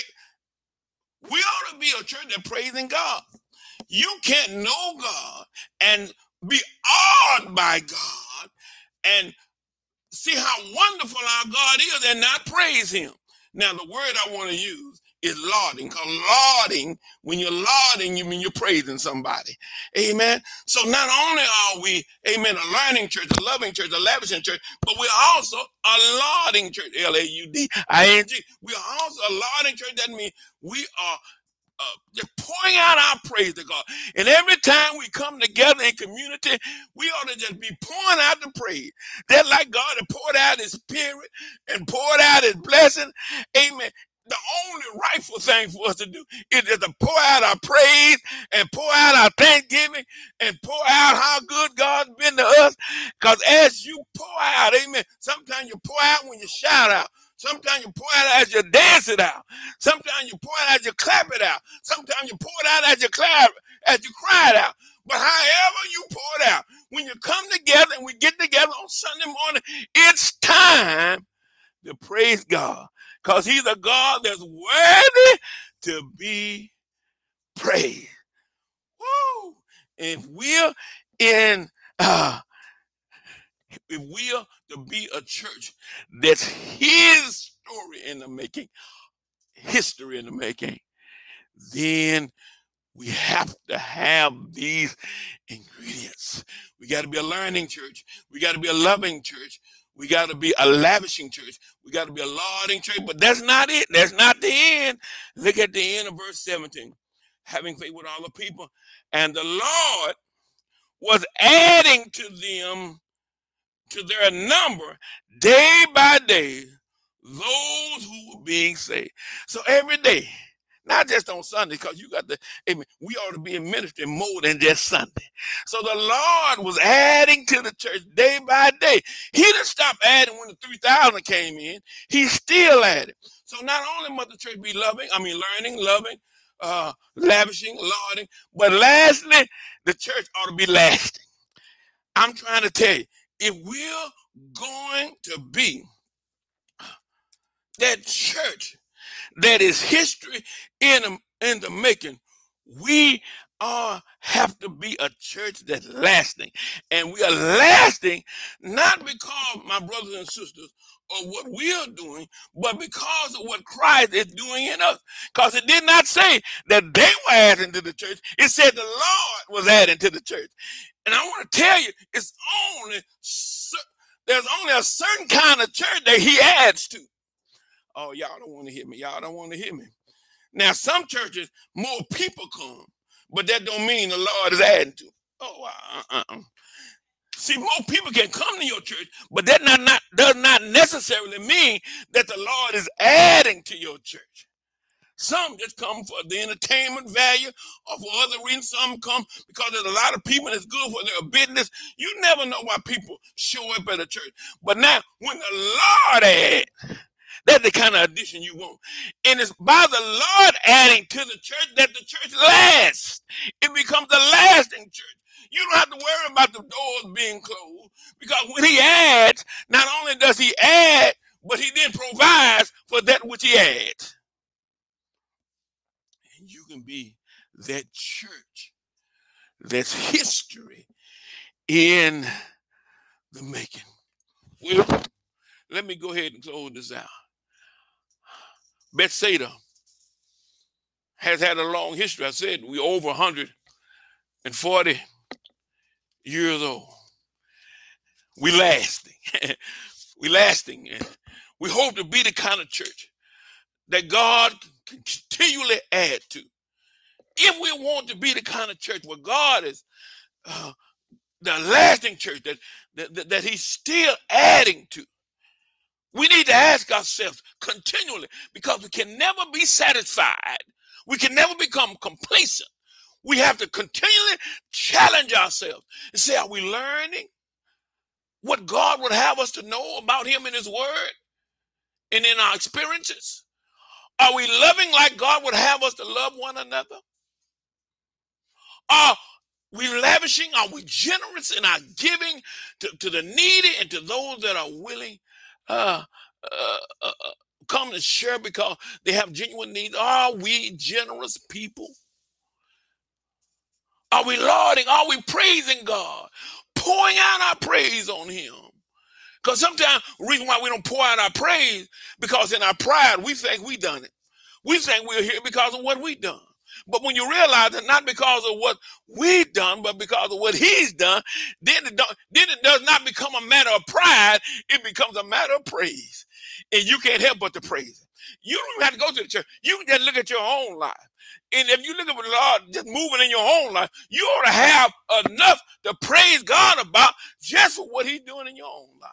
We ought to be a church that praising God. You can't know God and be awed by God and see how wonderful our God is and not praise him. Now, the word I want to use is lauding, because lauding, when you're lauding, you mean you're praising somebody. Amen. So not only are we, amen, a learning church, a loving church, a lavishing church, but we're also a lauding church, L A U D I N G. We are also a lauding church. That means we are Uh, just pouring out our praise to God. And every time we come together in community, we ought to just be pouring out the praise. That's like God has poured out his spirit and poured out his blessing. Amen. The only rightful thing for us to do is just to pour out our praise and pour out our thanksgiving and pour out how good God's been to us. Because as you pour out, amen, sometimes you pour out when you shout out. Sometimes you pour it out as you dance it out. Sometimes you pour it out as you clap it out. Sometimes you pour it out as you clap, as you cry it out. But however you pour it out, when you come together and we get together on Sunday morning, it's time to praise God, because he's a God that's worthy to be praised. Woo! If we're in, uh, if we're to be a church that's his story in the making, history in the making, then we have to have these ingredients. We got to be a learning church. We got to be a loving church. We got to be a lavishing church. We got to be a lauding church. But that's not it. That's not the end. Look at the end of verse seventeen. Having faith with all the people. And the Lord was adding to them, to their number, day by day, those who were being saved. So every day, not just on Sunday, because you got the, amen, we ought to be in ministry more than just Sunday. So the Lord was adding to the church day by day. He didn't stop adding when the three thousand came in. He still added. So not only must the church be loving, I mean learning, loving, uh, lavishing, lauding, but lastly, the church ought to be lasting. I'm trying to tell you, if we're going to be that church that is history in the, in the making, we are have to be a church that's lasting. And we are lasting not because, my brothers and sisters, of what we are doing, but because of what Christ is doing in us. Because it did not say that they were adding to the church. It said the Lord was adding to the church. And I want to tell you, it's only there's only a certain kind of church that he adds to. Oh, y'all don't want to hear me. Y'all don't want to hear me. Now, some churches, more people come, but that don't mean the Lord is adding to. Oh, uh-uh. See, more people can come to your church, but that not, not does not necessarily mean that the Lord is adding to your church. Some just come for the entertainment value or for other reasons. Some come because there's a lot of people and it's good for their business. You never know why people show up at a church. But now, when the Lord adds, that's the kind of addition you want. And it's by the Lord adding to the church that the church lasts. It becomes a lasting church. You don't have to worry about the doors being closed, because when he adds, not only does he add, but he then provides for that which he adds. And you can be that church that's history in the making. Well, let me go ahead and close this out. Bethsaida has had a long history. I said we're over one hundred forty years old. We lasting. we lasting. And we hope to be the kind of church that God can continually add to. If we want to be the kind of church where God is uh, the lasting church that, that, that he's still adding to, we need to ask ourselves continually, because we can never be satisfied. We can never become complacent. We have to continually challenge ourselves and say, are we learning what God would have us to know about him in his word and in our experiences? Are we loving like God would have us to love one another? Are we lavishing? Are we generous in our giving to, to the needy and to those that are willing Uh, uh, uh, come to share because they have genuine needs? Are we generous people? Are we lauding? Are we praising God? Pouring out our praise on him? Because sometimes the reason why we don't pour out our praise, because in our pride, we think we done it. We think we're here because of what we done. But when you realize that not because of what we've done, but because of what he's done, then it, don't, then it does not become a matter of pride. It becomes a matter of praise. And you can't help but to praise him. You don't even have to go to the church. You can just look at your own life. And if you look at the Lord just moving in your own life, you ought to have enough to praise God about just for what he's doing in your own life.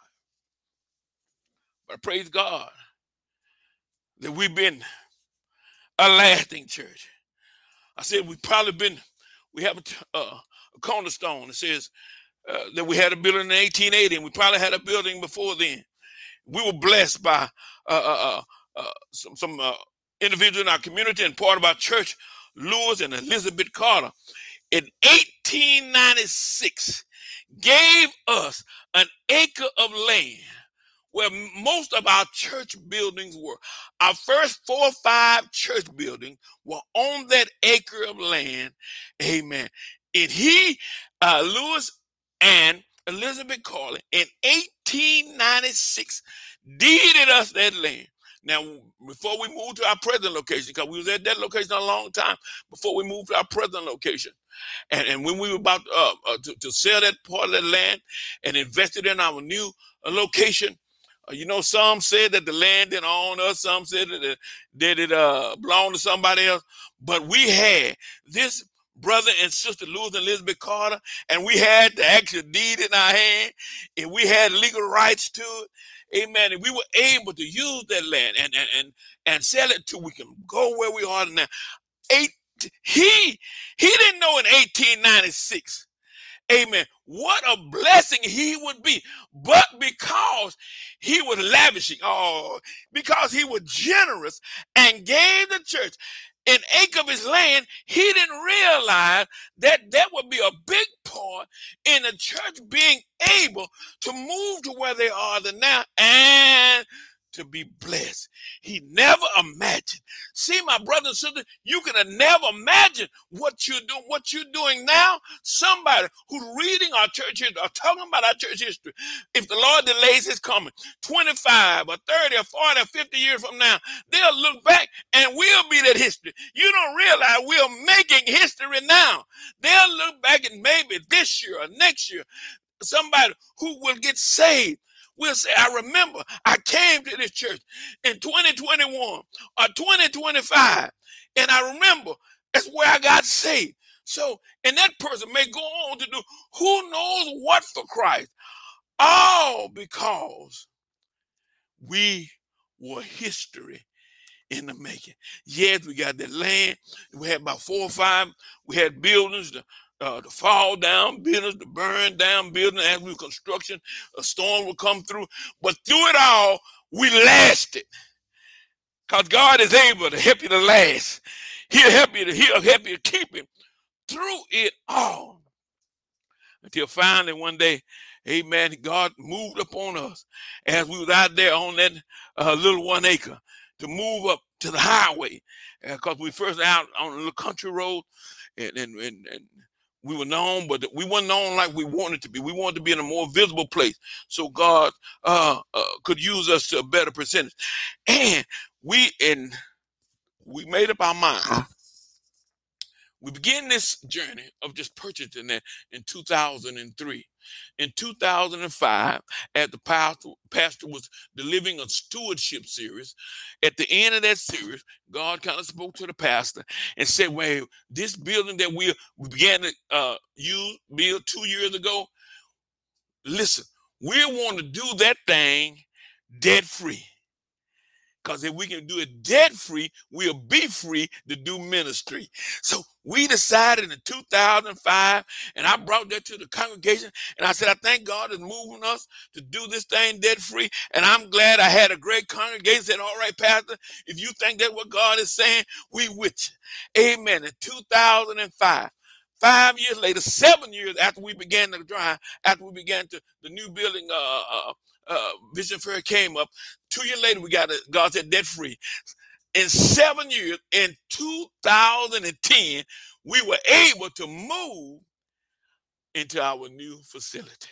But I praise God that we've been a lasting church. I said we've probably been, we have a, uh, a cornerstone that says uh, that we had a building in eighteen eighty, and we probably had a building before then. We were blessed by uh, uh, uh, some, some uh, individuals in our community and part of our church, Lewis and Elizabeth Carter, in eighteen ninety-six, gave us an acre of land where most of our church buildings were. Our first four or five church buildings were on that acre of land. Amen. And he, uh, Lewis and Elizabeth Carter, in eighteen ninety-six, deeded us that land. Now, before we moved to our present location, because we was at that location a long time before we moved to our present location. And, and when we were about uh, uh, to, to sell that part of that land and invest it in our new uh, location, uh, you know, some said that the land didn't own us. Some said that it, that it uh, belonged to somebody else. But we had this brother and sister, Lewis and Elizabeth Carter, and we had the actual deed in our hand, and we had legal rights to it. Amen. And we were able to use that land and and and, and sell it till we can go where we are now. Eight, he he didn't know in eighteen ninety-six, amen, what a blessing he would be. But because he was lavishing, oh, because he was generous and gave the church, an acre of his land, he didn't realize that that would be a big part in the church being able to move to where they are now and to be blessed. He never imagined. See, my brother and sister, you can have never imagine what you're doing, what you're doing now. Somebody who's reading our church history or talking about our church history, if the Lord delays his coming, twenty-five or thirty or forty or fifty years from now, they'll look back and we'll be that history. You don't realize we're making history now. They'll look back and maybe this year or next year, somebody who will get saved will say, I remember I came to this church in twenty twenty-one or twenty twenty-five, and I remember that's where I got saved. So, and that person may go on to do who knows what for Christ, all because we were history in the making. Yes, we got that land. We had about four or five. We had buildings to, uh, to fall down, buildings to burn down, buildings as we were construction. A storm would come through. But through it all, we lasted. Because God is able to help you to last. He'll help you to, he'll help you to keep it through it all. Until finally one day, amen, God moved upon us as we was out there on that uh, little one acre to move up to the highway. Because uh, we first out on a little country road, and, and, and, and we were known, but we weren't known like we wanted to be. We wanted to be in a more visible place so God uh, uh, could use us to a better percentage. And we, and we made up our mind. We began this journey of just purchasing that in two thousand three. In two thousand five, as the pastor, pastor was delivering a stewardship series, at the end of that series, God kind of spoke to the pastor and said, well, this building that we, we began to uh, use, build two years ago, listen, we want to do that thing debt-free. Because if we can do it debt-free, we'll be free to do ministry. So we decided in two thousand five, and I brought that to the congregation, and I said, I thank God is moving us to do this thing debt-free, and I'm glad I had a great congregation. Said, all right, Pastor, if you think that's what God is saying, we with you. Amen. In two thousand five. Five years later, seven years after we began to drive, after we began to, the new building, uh, uh, uh, Vision Fair came up. Two years later, we got it. God said debt free. In seven years, in two thousand ten, we were able to move into our new facility.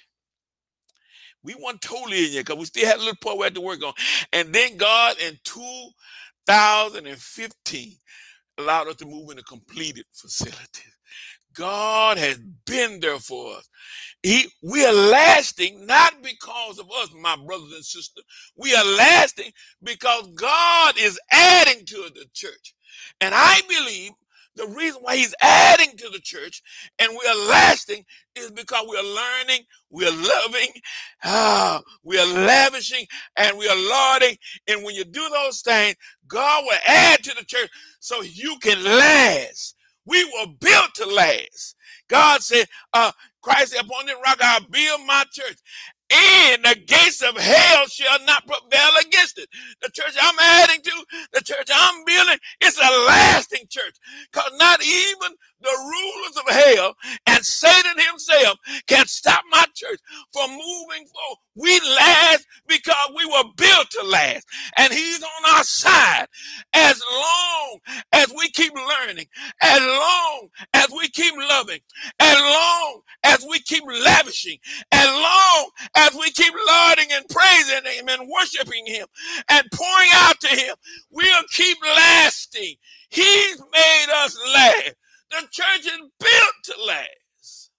We weren't totally in yet because we still had a little part we had to work on. And then God, in two thousand fifteen, allowed us to move in a completed facility. God has been there for us. He, we are lasting not because of us, my brothers and sisters. We are lasting because God is adding to the church. And I believe the reason why he's adding to the church and we are lasting is because we are learning, we are loving, ah, we are lavishing, and we are lauding. And when you do those things, God will add to the church so you can last. We were built to last. God said, uh, Christ said, upon this rock I'll build my church, and the gates of hell shall not prevail against it. The church I'm adding to, the church I'm building, it's a lasting church. Because not even the rulers of hell and Satan himself can stop my church from moving forward. We last because we were built to last. And he's on our side as long as we keep learning, as long as we keep loving, as long as we keep lavishing, as long as we keep lauding and praising him and worshiping him and pouring out to him, we'll keep lasting. He's made us last. The church is built to last.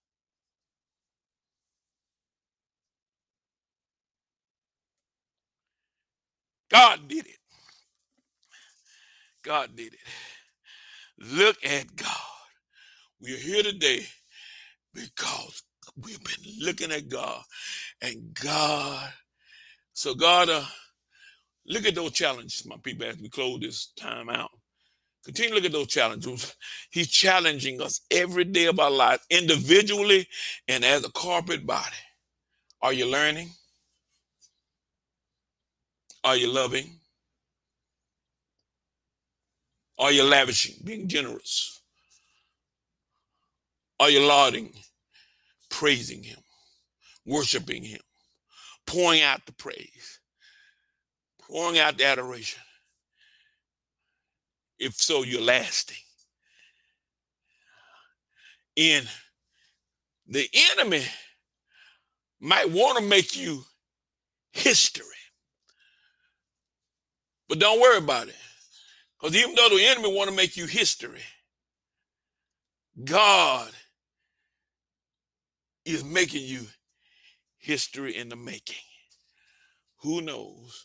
God did it. God did it. Look at God. We are here today because we've been looking at God. And God, so God, uh, look at those challenges, my people, as we close this time out. Continue to look at those challenges. He's challenging us every day of our life, individually and as a corporate body. Are you learning? Are you loving? Are you lavishing, being generous? Are you lauding, praising him, worshiping him, pouring out the praise, pouring out the adoration? If so, you're lasting. And the enemy might want to make you history. But don't worry about it. Because even though the enemy want to make you history, God is making you history in the making. Who knows?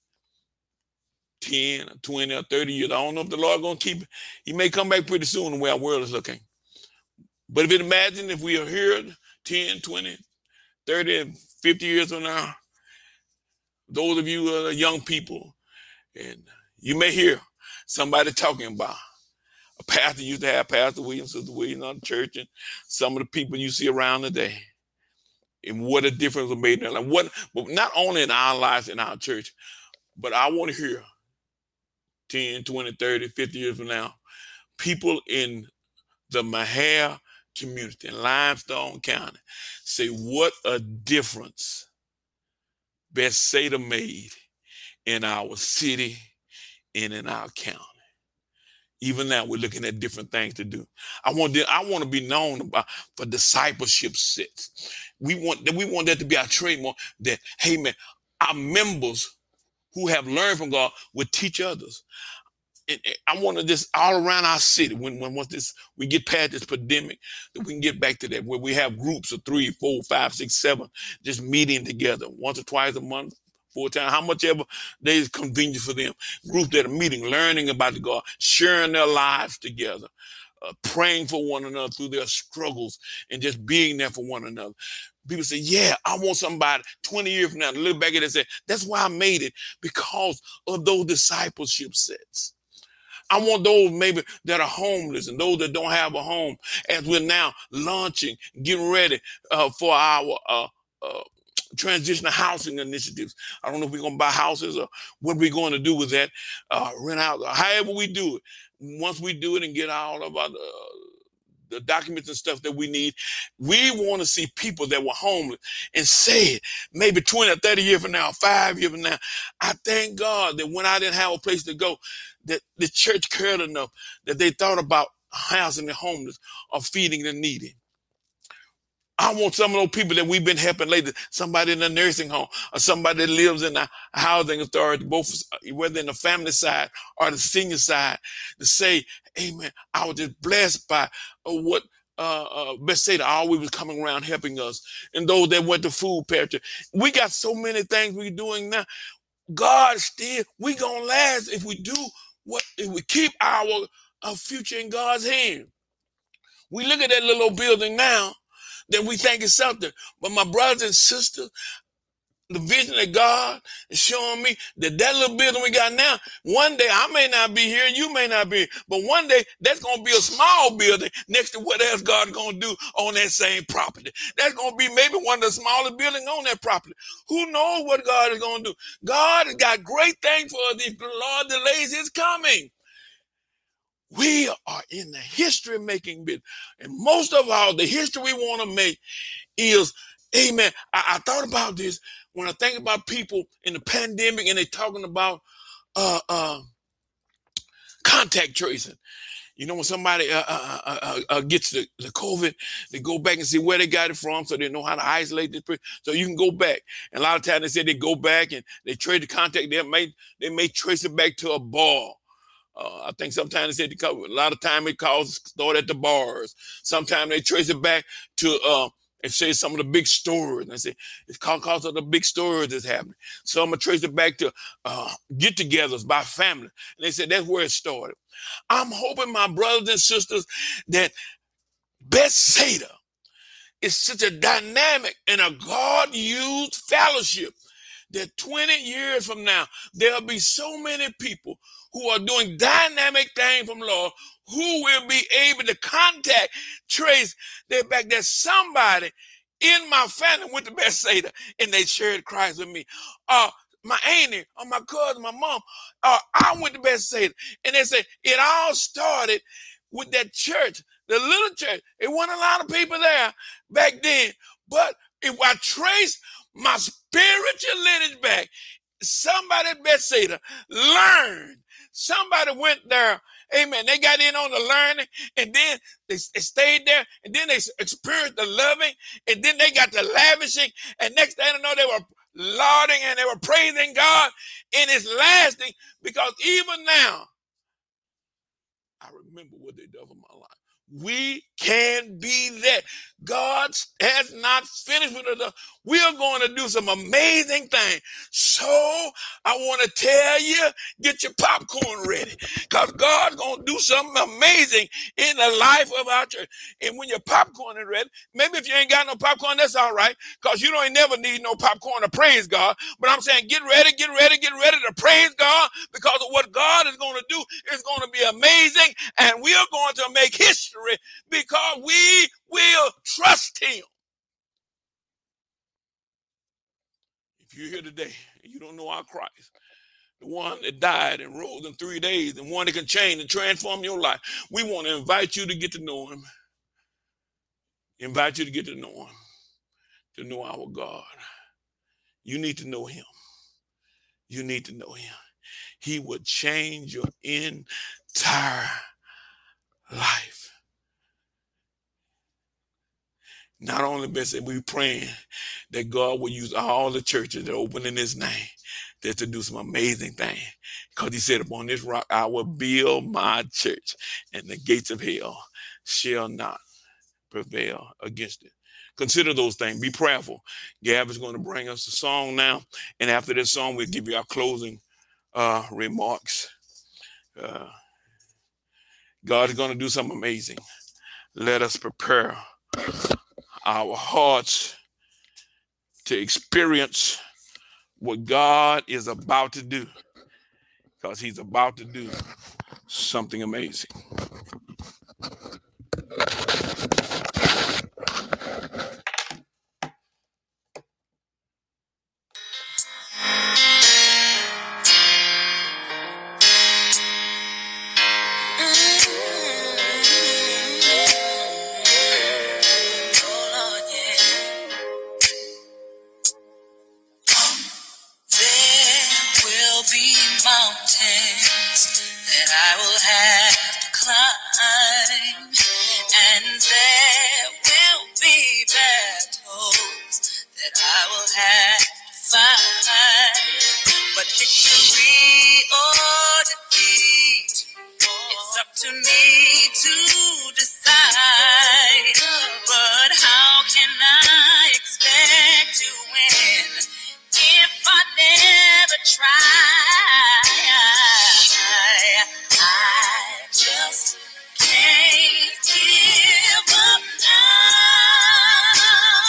ten, twenty, or thirty years. I don't know if the Lord going to keep it. He may come back pretty soon the way our world is looking. But if you imagine if we are here ten, twenty, thirty, fifty years from now, those of you uh, young people, and you may hear somebody talking about a pastor used to have Pastor Williams, Sister Williams on the church, and some of the people you see around today, and what a difference it made in their life. What, but not only in our lives in our church, but I want to hear ten, twenty, thirty, fifty years from now, people in the Mahair community in Limestone County say what a difference Bethsaida made in our city and in our county. Even now, we're looking at different things to do. I want to, I want to be known about, for discipleship sets. We want that. We want that to be our trademark. That, hey man, our members who have learned from God will teach others. And I want to just all around our city, when, when once this we get past this pandemic, that we can get back to that, where we have groups of three, four, five, six, seven, just meeting together once or twice a month, four times, how much ever they is convenient for them. Groups that are meeting, learning about the God, sharing their lives together, uh, praying for one another through their struggles, and just being there for one another. People say, yeah, I want somebody twenty years from now to look back at it and say, that's why I made it, because of those discipleship sets. I want those maybe that are homeless and those that don't have a home, as we're now launching, getting ready uh, for our uh, uh, transitional housing initiatives. I don't know if we're going to buy houses or what we're going to do with that, uh, rent out, however we do it. Once we do it and get all of our, uh, the documents and stuff that we need, we want to see people that were homeless and say, maybe twenty or thirty years from now, five years from now, I thank God that when I didn't have a place to go, that the church cared enough that they thought about housing the homeless or feeding the needy. I want some of those people that we've been helping lately, somebody in a nursing home or somebody that lives in a housing authority, both whether in the family side or the senior side, to say, amen, I was just blessed by uh, what uh, uh, Bethsaida always was coming around helping us. And those that went to food pantry. We got so many things we're doing now. God still, we gonna last if we do what, if we keep our, our future in God's hand. We look at that little old building now, that we think is something. But my brothers and sisters, the vision that God is showing me, that that little building we got now, one day I may not be here, you may not be here, but one day that's going to be a small building next to what else God is going to do on that same property. That's going to be maybe one of the smallest buildings on that property. Who knows what God is going to do? God has got great things for us if the Lord delays his coming. We are in the history-making business. And most of all, the history we want to make is, amen, I, I thought about this when I think about people in the pandemic and they're talking about uh, uh, contact tracing. You know, when somebody uh, uh, uh, uh, gets the, the COVID, they go back and see where they got it from so they know how to isolate this person. So you can go back. And a lot of times they say they go back and they trace the contact. They may, they may trace it back to a bar. Uh, I think sometimes they said a lot of time it calls start at the bars. Sometimes they trace it back to uh, and say some of the big stores. And they say it's because of the big stores that's happening. Some will trace it back to uh, get-togethers by family. And they said that's where it started. I'm hoping, my brothers and sisters, that Bethsaida is such a dynamic and a God-used fellowship that twenty years from now, there'll be so many people who are doing dynamic things from Lord, who will be able to contact, trace their back. There's somebody in my family went to Bethsaida and they shared Christ with me. Uh, my auntie or my cousin, my mom, uh, I went to Bethsaida. And they said it all started with that church, the little church. It wasn't a lot of people there back then. But if I trace my spiritual lineage back, somebody at Bethsaida learned. Somebody went there. Amen. They got in on the learning, and then they, they stayed there, and then they experienced the loving, and then they got the lavishing, and next thing I know, they were lauding and they were praising God, and it's lasting because even now, I remember what they done for my life. We can be that. God has not finished with us. We are going to do some amazing things. So I want to tell you, get your popcorn ready, because God's going to do something amazing in the life of our church. And when your popcorn is ready, maybe if you ain't got no popcorn, that's all right, because you don't never need no popcorn to praise God. But I'm saying get ready, get ready, get ready to praise God, because of what God is going to do is going to be amazing, and we are going to make history because we will trust him. If you're here today and you don't know our Christ, the one that died and rose in three days, and one that can change and transform your life, we want to invite you to get to know him. Invite you to get to know him, to know our God. You need to know him. You need to know him. He will change your entire life. Not only best that we praying that God will use all the churches that open in his name that to do some amazing things. Because he said, upon this rock I will build my church, and the gates of hell shall not prevail against it. Consider those things. Be prayerful. Gab is going to bring us a song now. And after this song, we'll give you our closing uh, remarks. Uh, God is going to do something amazing. Let us prepare our hearts to experience what God is about to do, because he's about to do something amazing. I will have to climb, and there will be battles that I will have to fight. But victory or defeat, it's up to me to decide. But how can I expect to win if I never try? I just can't give up now.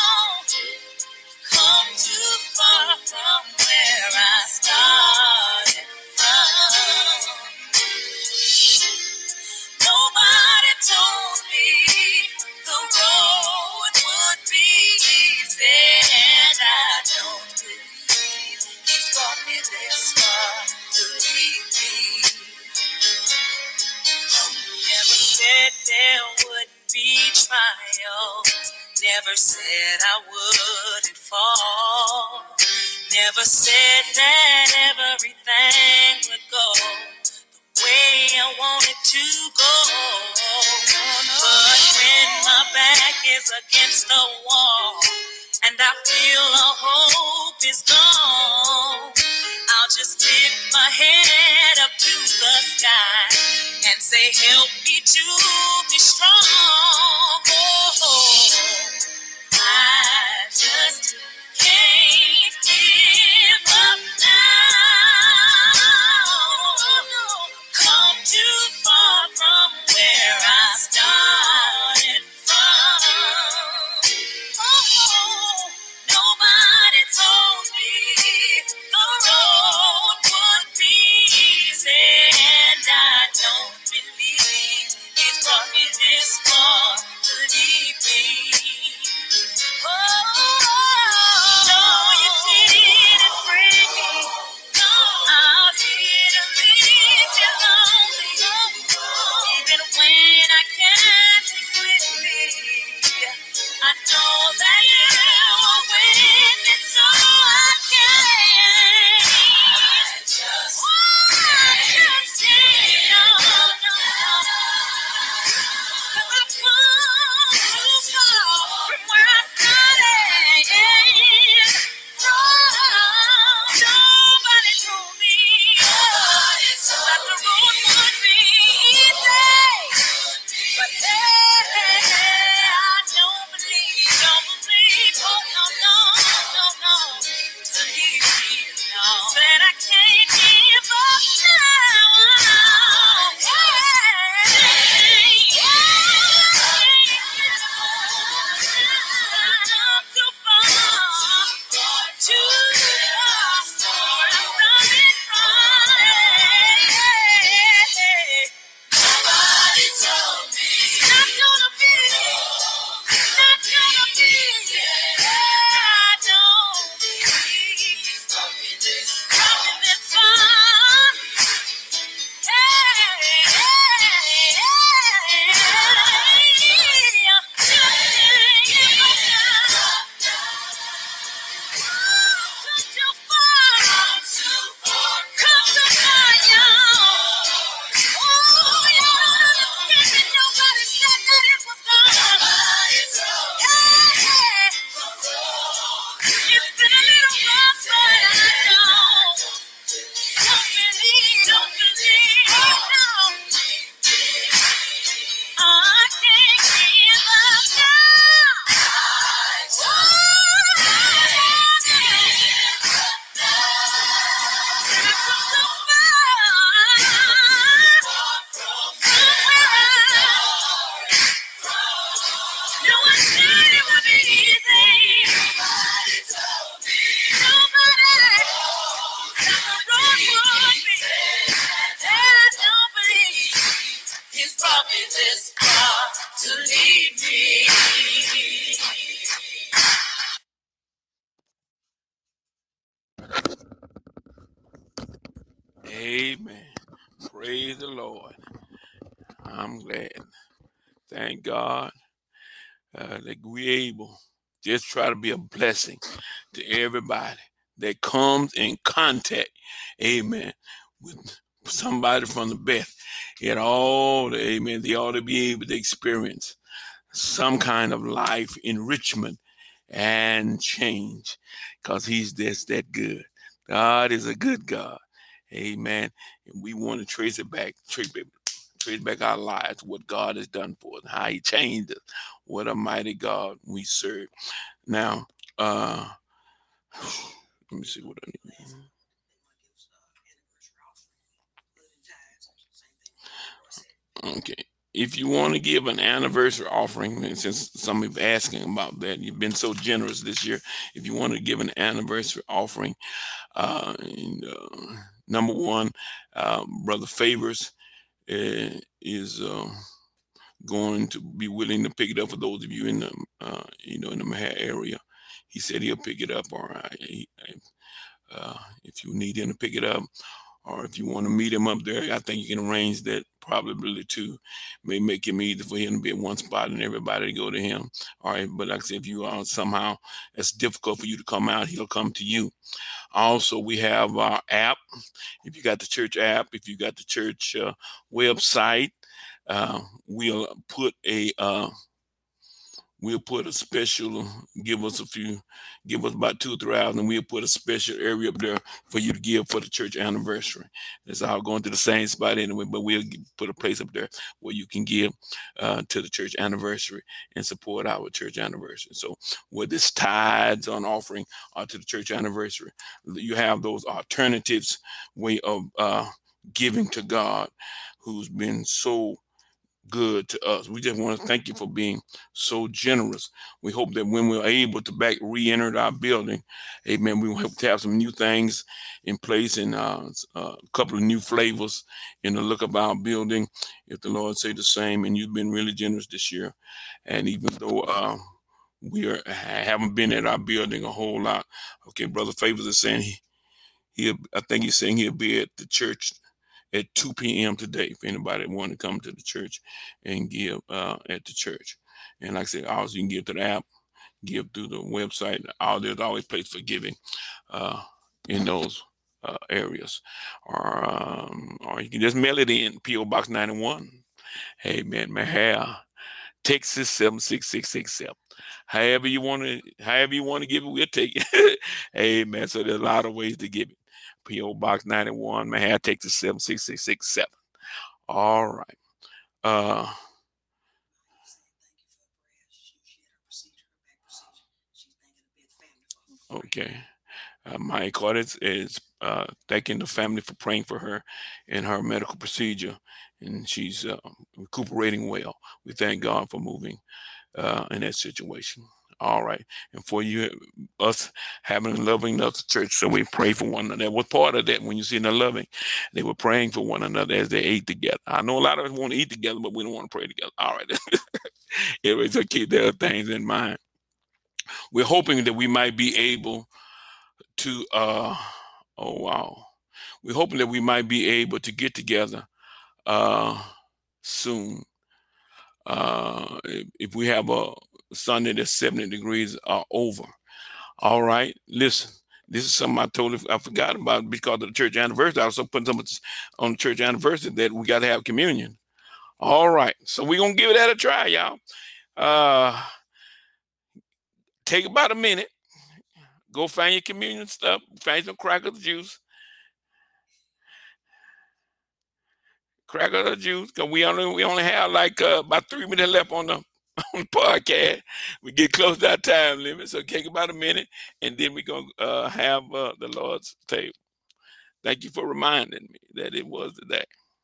Come too far from where I started from. Nobody told me the road would be easy, and I don't believe he's brought me this far to leave me. Never said there wouldn't be trials. Never said I wouldn't fall. Never said that everything would go the way I wanted to go. But when my back is against the wall and I feel all hope is gone, I'll just lift my head up to the sky and say, help me to be strong. Oh, I just can't give up now. Come too far from where I started from. Oh, nobody told me the road would be easy, and I don't believe he's brought me this far to leave me. can't give up now. Yeah. I'm too far, too far. I started crying. Nobody told me it's not gonna be, not gonna be. I don't believe he's coming this, coming this far. Hey, hey, it's been a little rough, but I don't, don't believe, don't believe, no. I can't give up now. No one said it would be easy. Nobody told me. Nobody. That the road would be. And I don't believe he's brought me this far to lead me. Amen. Praise the Lord. I'm glad. Thank God uh, that we're able just try to be a blessing to everybody that comes in contact, amen, with somebody from the best. It all, amen, they ought to be able to experience some kind of life enrichment and change because he's just that good. God is a good God. Amen. And we want to trace it back, trace back, trace back our lives, what God has done for us, how he changed us. What a mighty God we serve. Now, uh, let me see what I need. Okay. If you want to give an anniversary offering, and since some of you are asking about that, you've been so generous this year. If you want to give an anniversary offering, uh, and, uh number one, uh, Brother Favors uh, is uh, going to be willing to pick it up for those of you in the, uh, you know, in the Mahat area. He said he'll pick it up. All right. Uh, if you need him to pick it up, or if you want to meet him up there, I think you can arrange that probably too. May make him easy for him to be at one spot and everybody to go to him. All right. But like I said, if you are somehow, it's difficult for you to come out, he'll come to you. Also, we have our app. If you got the church app, if you got the church uh, website, uh, we'll put a uh, we'll put a special. Give us a few, give us about two or three hours, and we'll put a special area up there for you to give for the church anniversary. It's all going to the same spot anyway, but we'll put a place up there where you can give uh, to the church anniversary and support our church anniversary. So whether it's tithes on offering or to the church anniversary, you have those alternatives way of uh, giving to God, who's been so good to us. We just want to thank you for being so generous. We hope that when we're able to back re-enter our building, amen, we hope to have some new things in place and uh, a couple of new flavors in the look of our building, if the Lord say the same. And you've been really generous this year. And even though uh, we are haven't been at our building a whole lot, okay, Brother Favors is saying he, he I think he's saying he'll be at the church at two p.m. today, if anybody want to come to the church and give uh, at the church. And like I said, also you can give to the app, give through the website. All there's always place for giving uh, in those uh, areas, or um, or you can just mail it in P O Box ninety-one. Hey man, Mahat, Texas seven six six six seven. However you want to, however you want to give it, we'll take it. Hey man, so there's a lot of ways to give it. P O Box ninety-one, Mahat, Texas seven six six six seven. All right. Uh, okay. Uh, Maya Cordes is uh, thanking the family for praying for her in her medical procedure, and she's uh, recuperating well. We thank God for moving uh, in that situation. All right, and for you, us having a loving enough church, so we pray for one another. That was part of that. When you see the loving, they were praying for one another as they ate together. I know a lot of us want to eat together, but we don't want to pray together. All right, anyway, so keep their things in mind. We're hoping that we might be able to. Uh, oh wow, we're hoping that we might be able to get together uh, soon. Uh, if, if we have a Sunday that's seventy degrees or over. All right, listen. This is something I totally I forgot about because of the church anniversary. I also put something on the church anniversary that we got to have communion. All right, so we're gonna give that a try, y'all. Uh, take about a minute. Go find your communion stuff. Find some crackers, juice, crackers or juice. Cause we only we only have like uh, about three minutes left on the on the podcast. We get close to our time limit, so take about a minute, and then we're gonna uh, have uh, the Lord's table. Thank you for reminding me that it was today.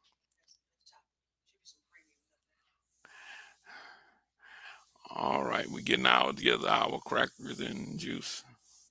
All right, we're getting our together our crackers and juice.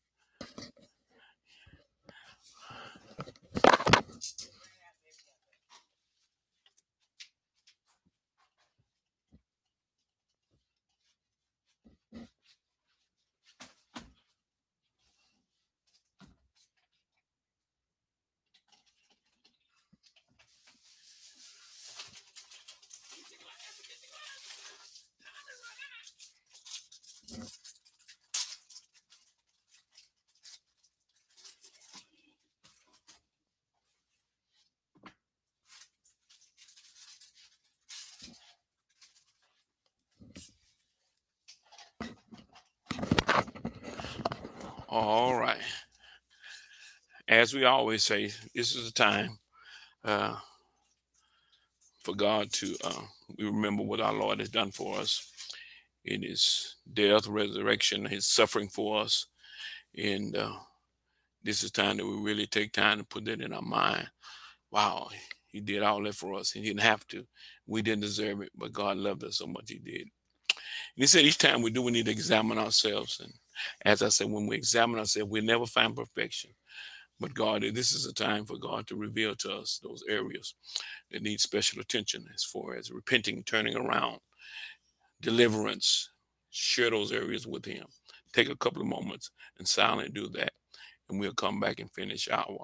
All right. As we always say, this is a time uh, for God to uh, we remember what our Lord has done for us in His death, resurrection, His suffering for us, and uh, this is time that we really take time to put that in our mind. Wow, He did all that for us. He didn't have to. We didn't deserve it, but God loved us so much He did. And He said each time we do, we need to examine ourselves. And as I said, when we examine ourselves, we never find perfection. But God, this is a time for God to reveal to us those areas that need special attention as far as repenting, turning around, deliverance. Share those areas with Him. Take a couple of moments and silently do that. And we'll come back and finish our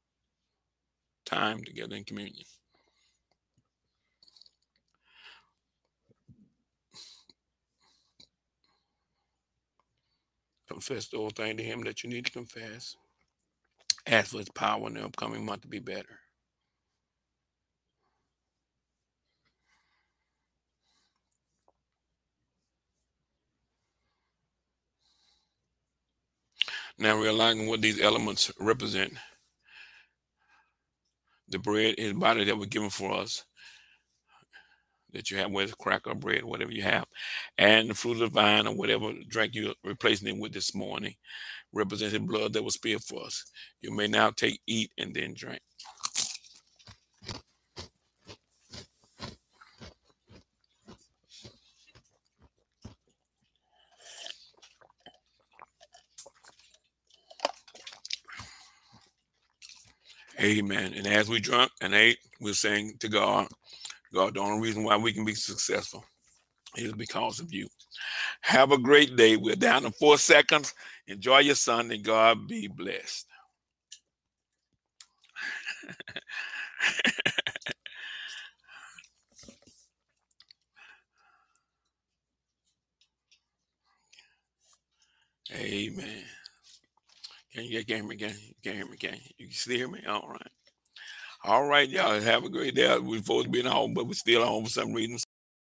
time together in communion. Confess the whole thing to Him that you need to confess. Ask for His power in the upcoming month to be better. Now realizing what these elements represent. The bread is body that was given for us, that you have, whether it's cracker or bread, whatever you have, and the fruit of the vine or whatever drink you're replacing it with this morning, represented blood that was spilled for us. You may now take, eat, and then drink. Amen. And as we drunk and ate, we're saying to God, God, the only reason why we can be successful is because of you. Have a great day. We're down to four seconds. Enjoy your Sunday. God be blessed. Amen. Can you get me? Can you can hear me? Can you? You can still hear me? All right. All right, y'all. Have a great day. We're supposed to be in home, but we're still home for some reason.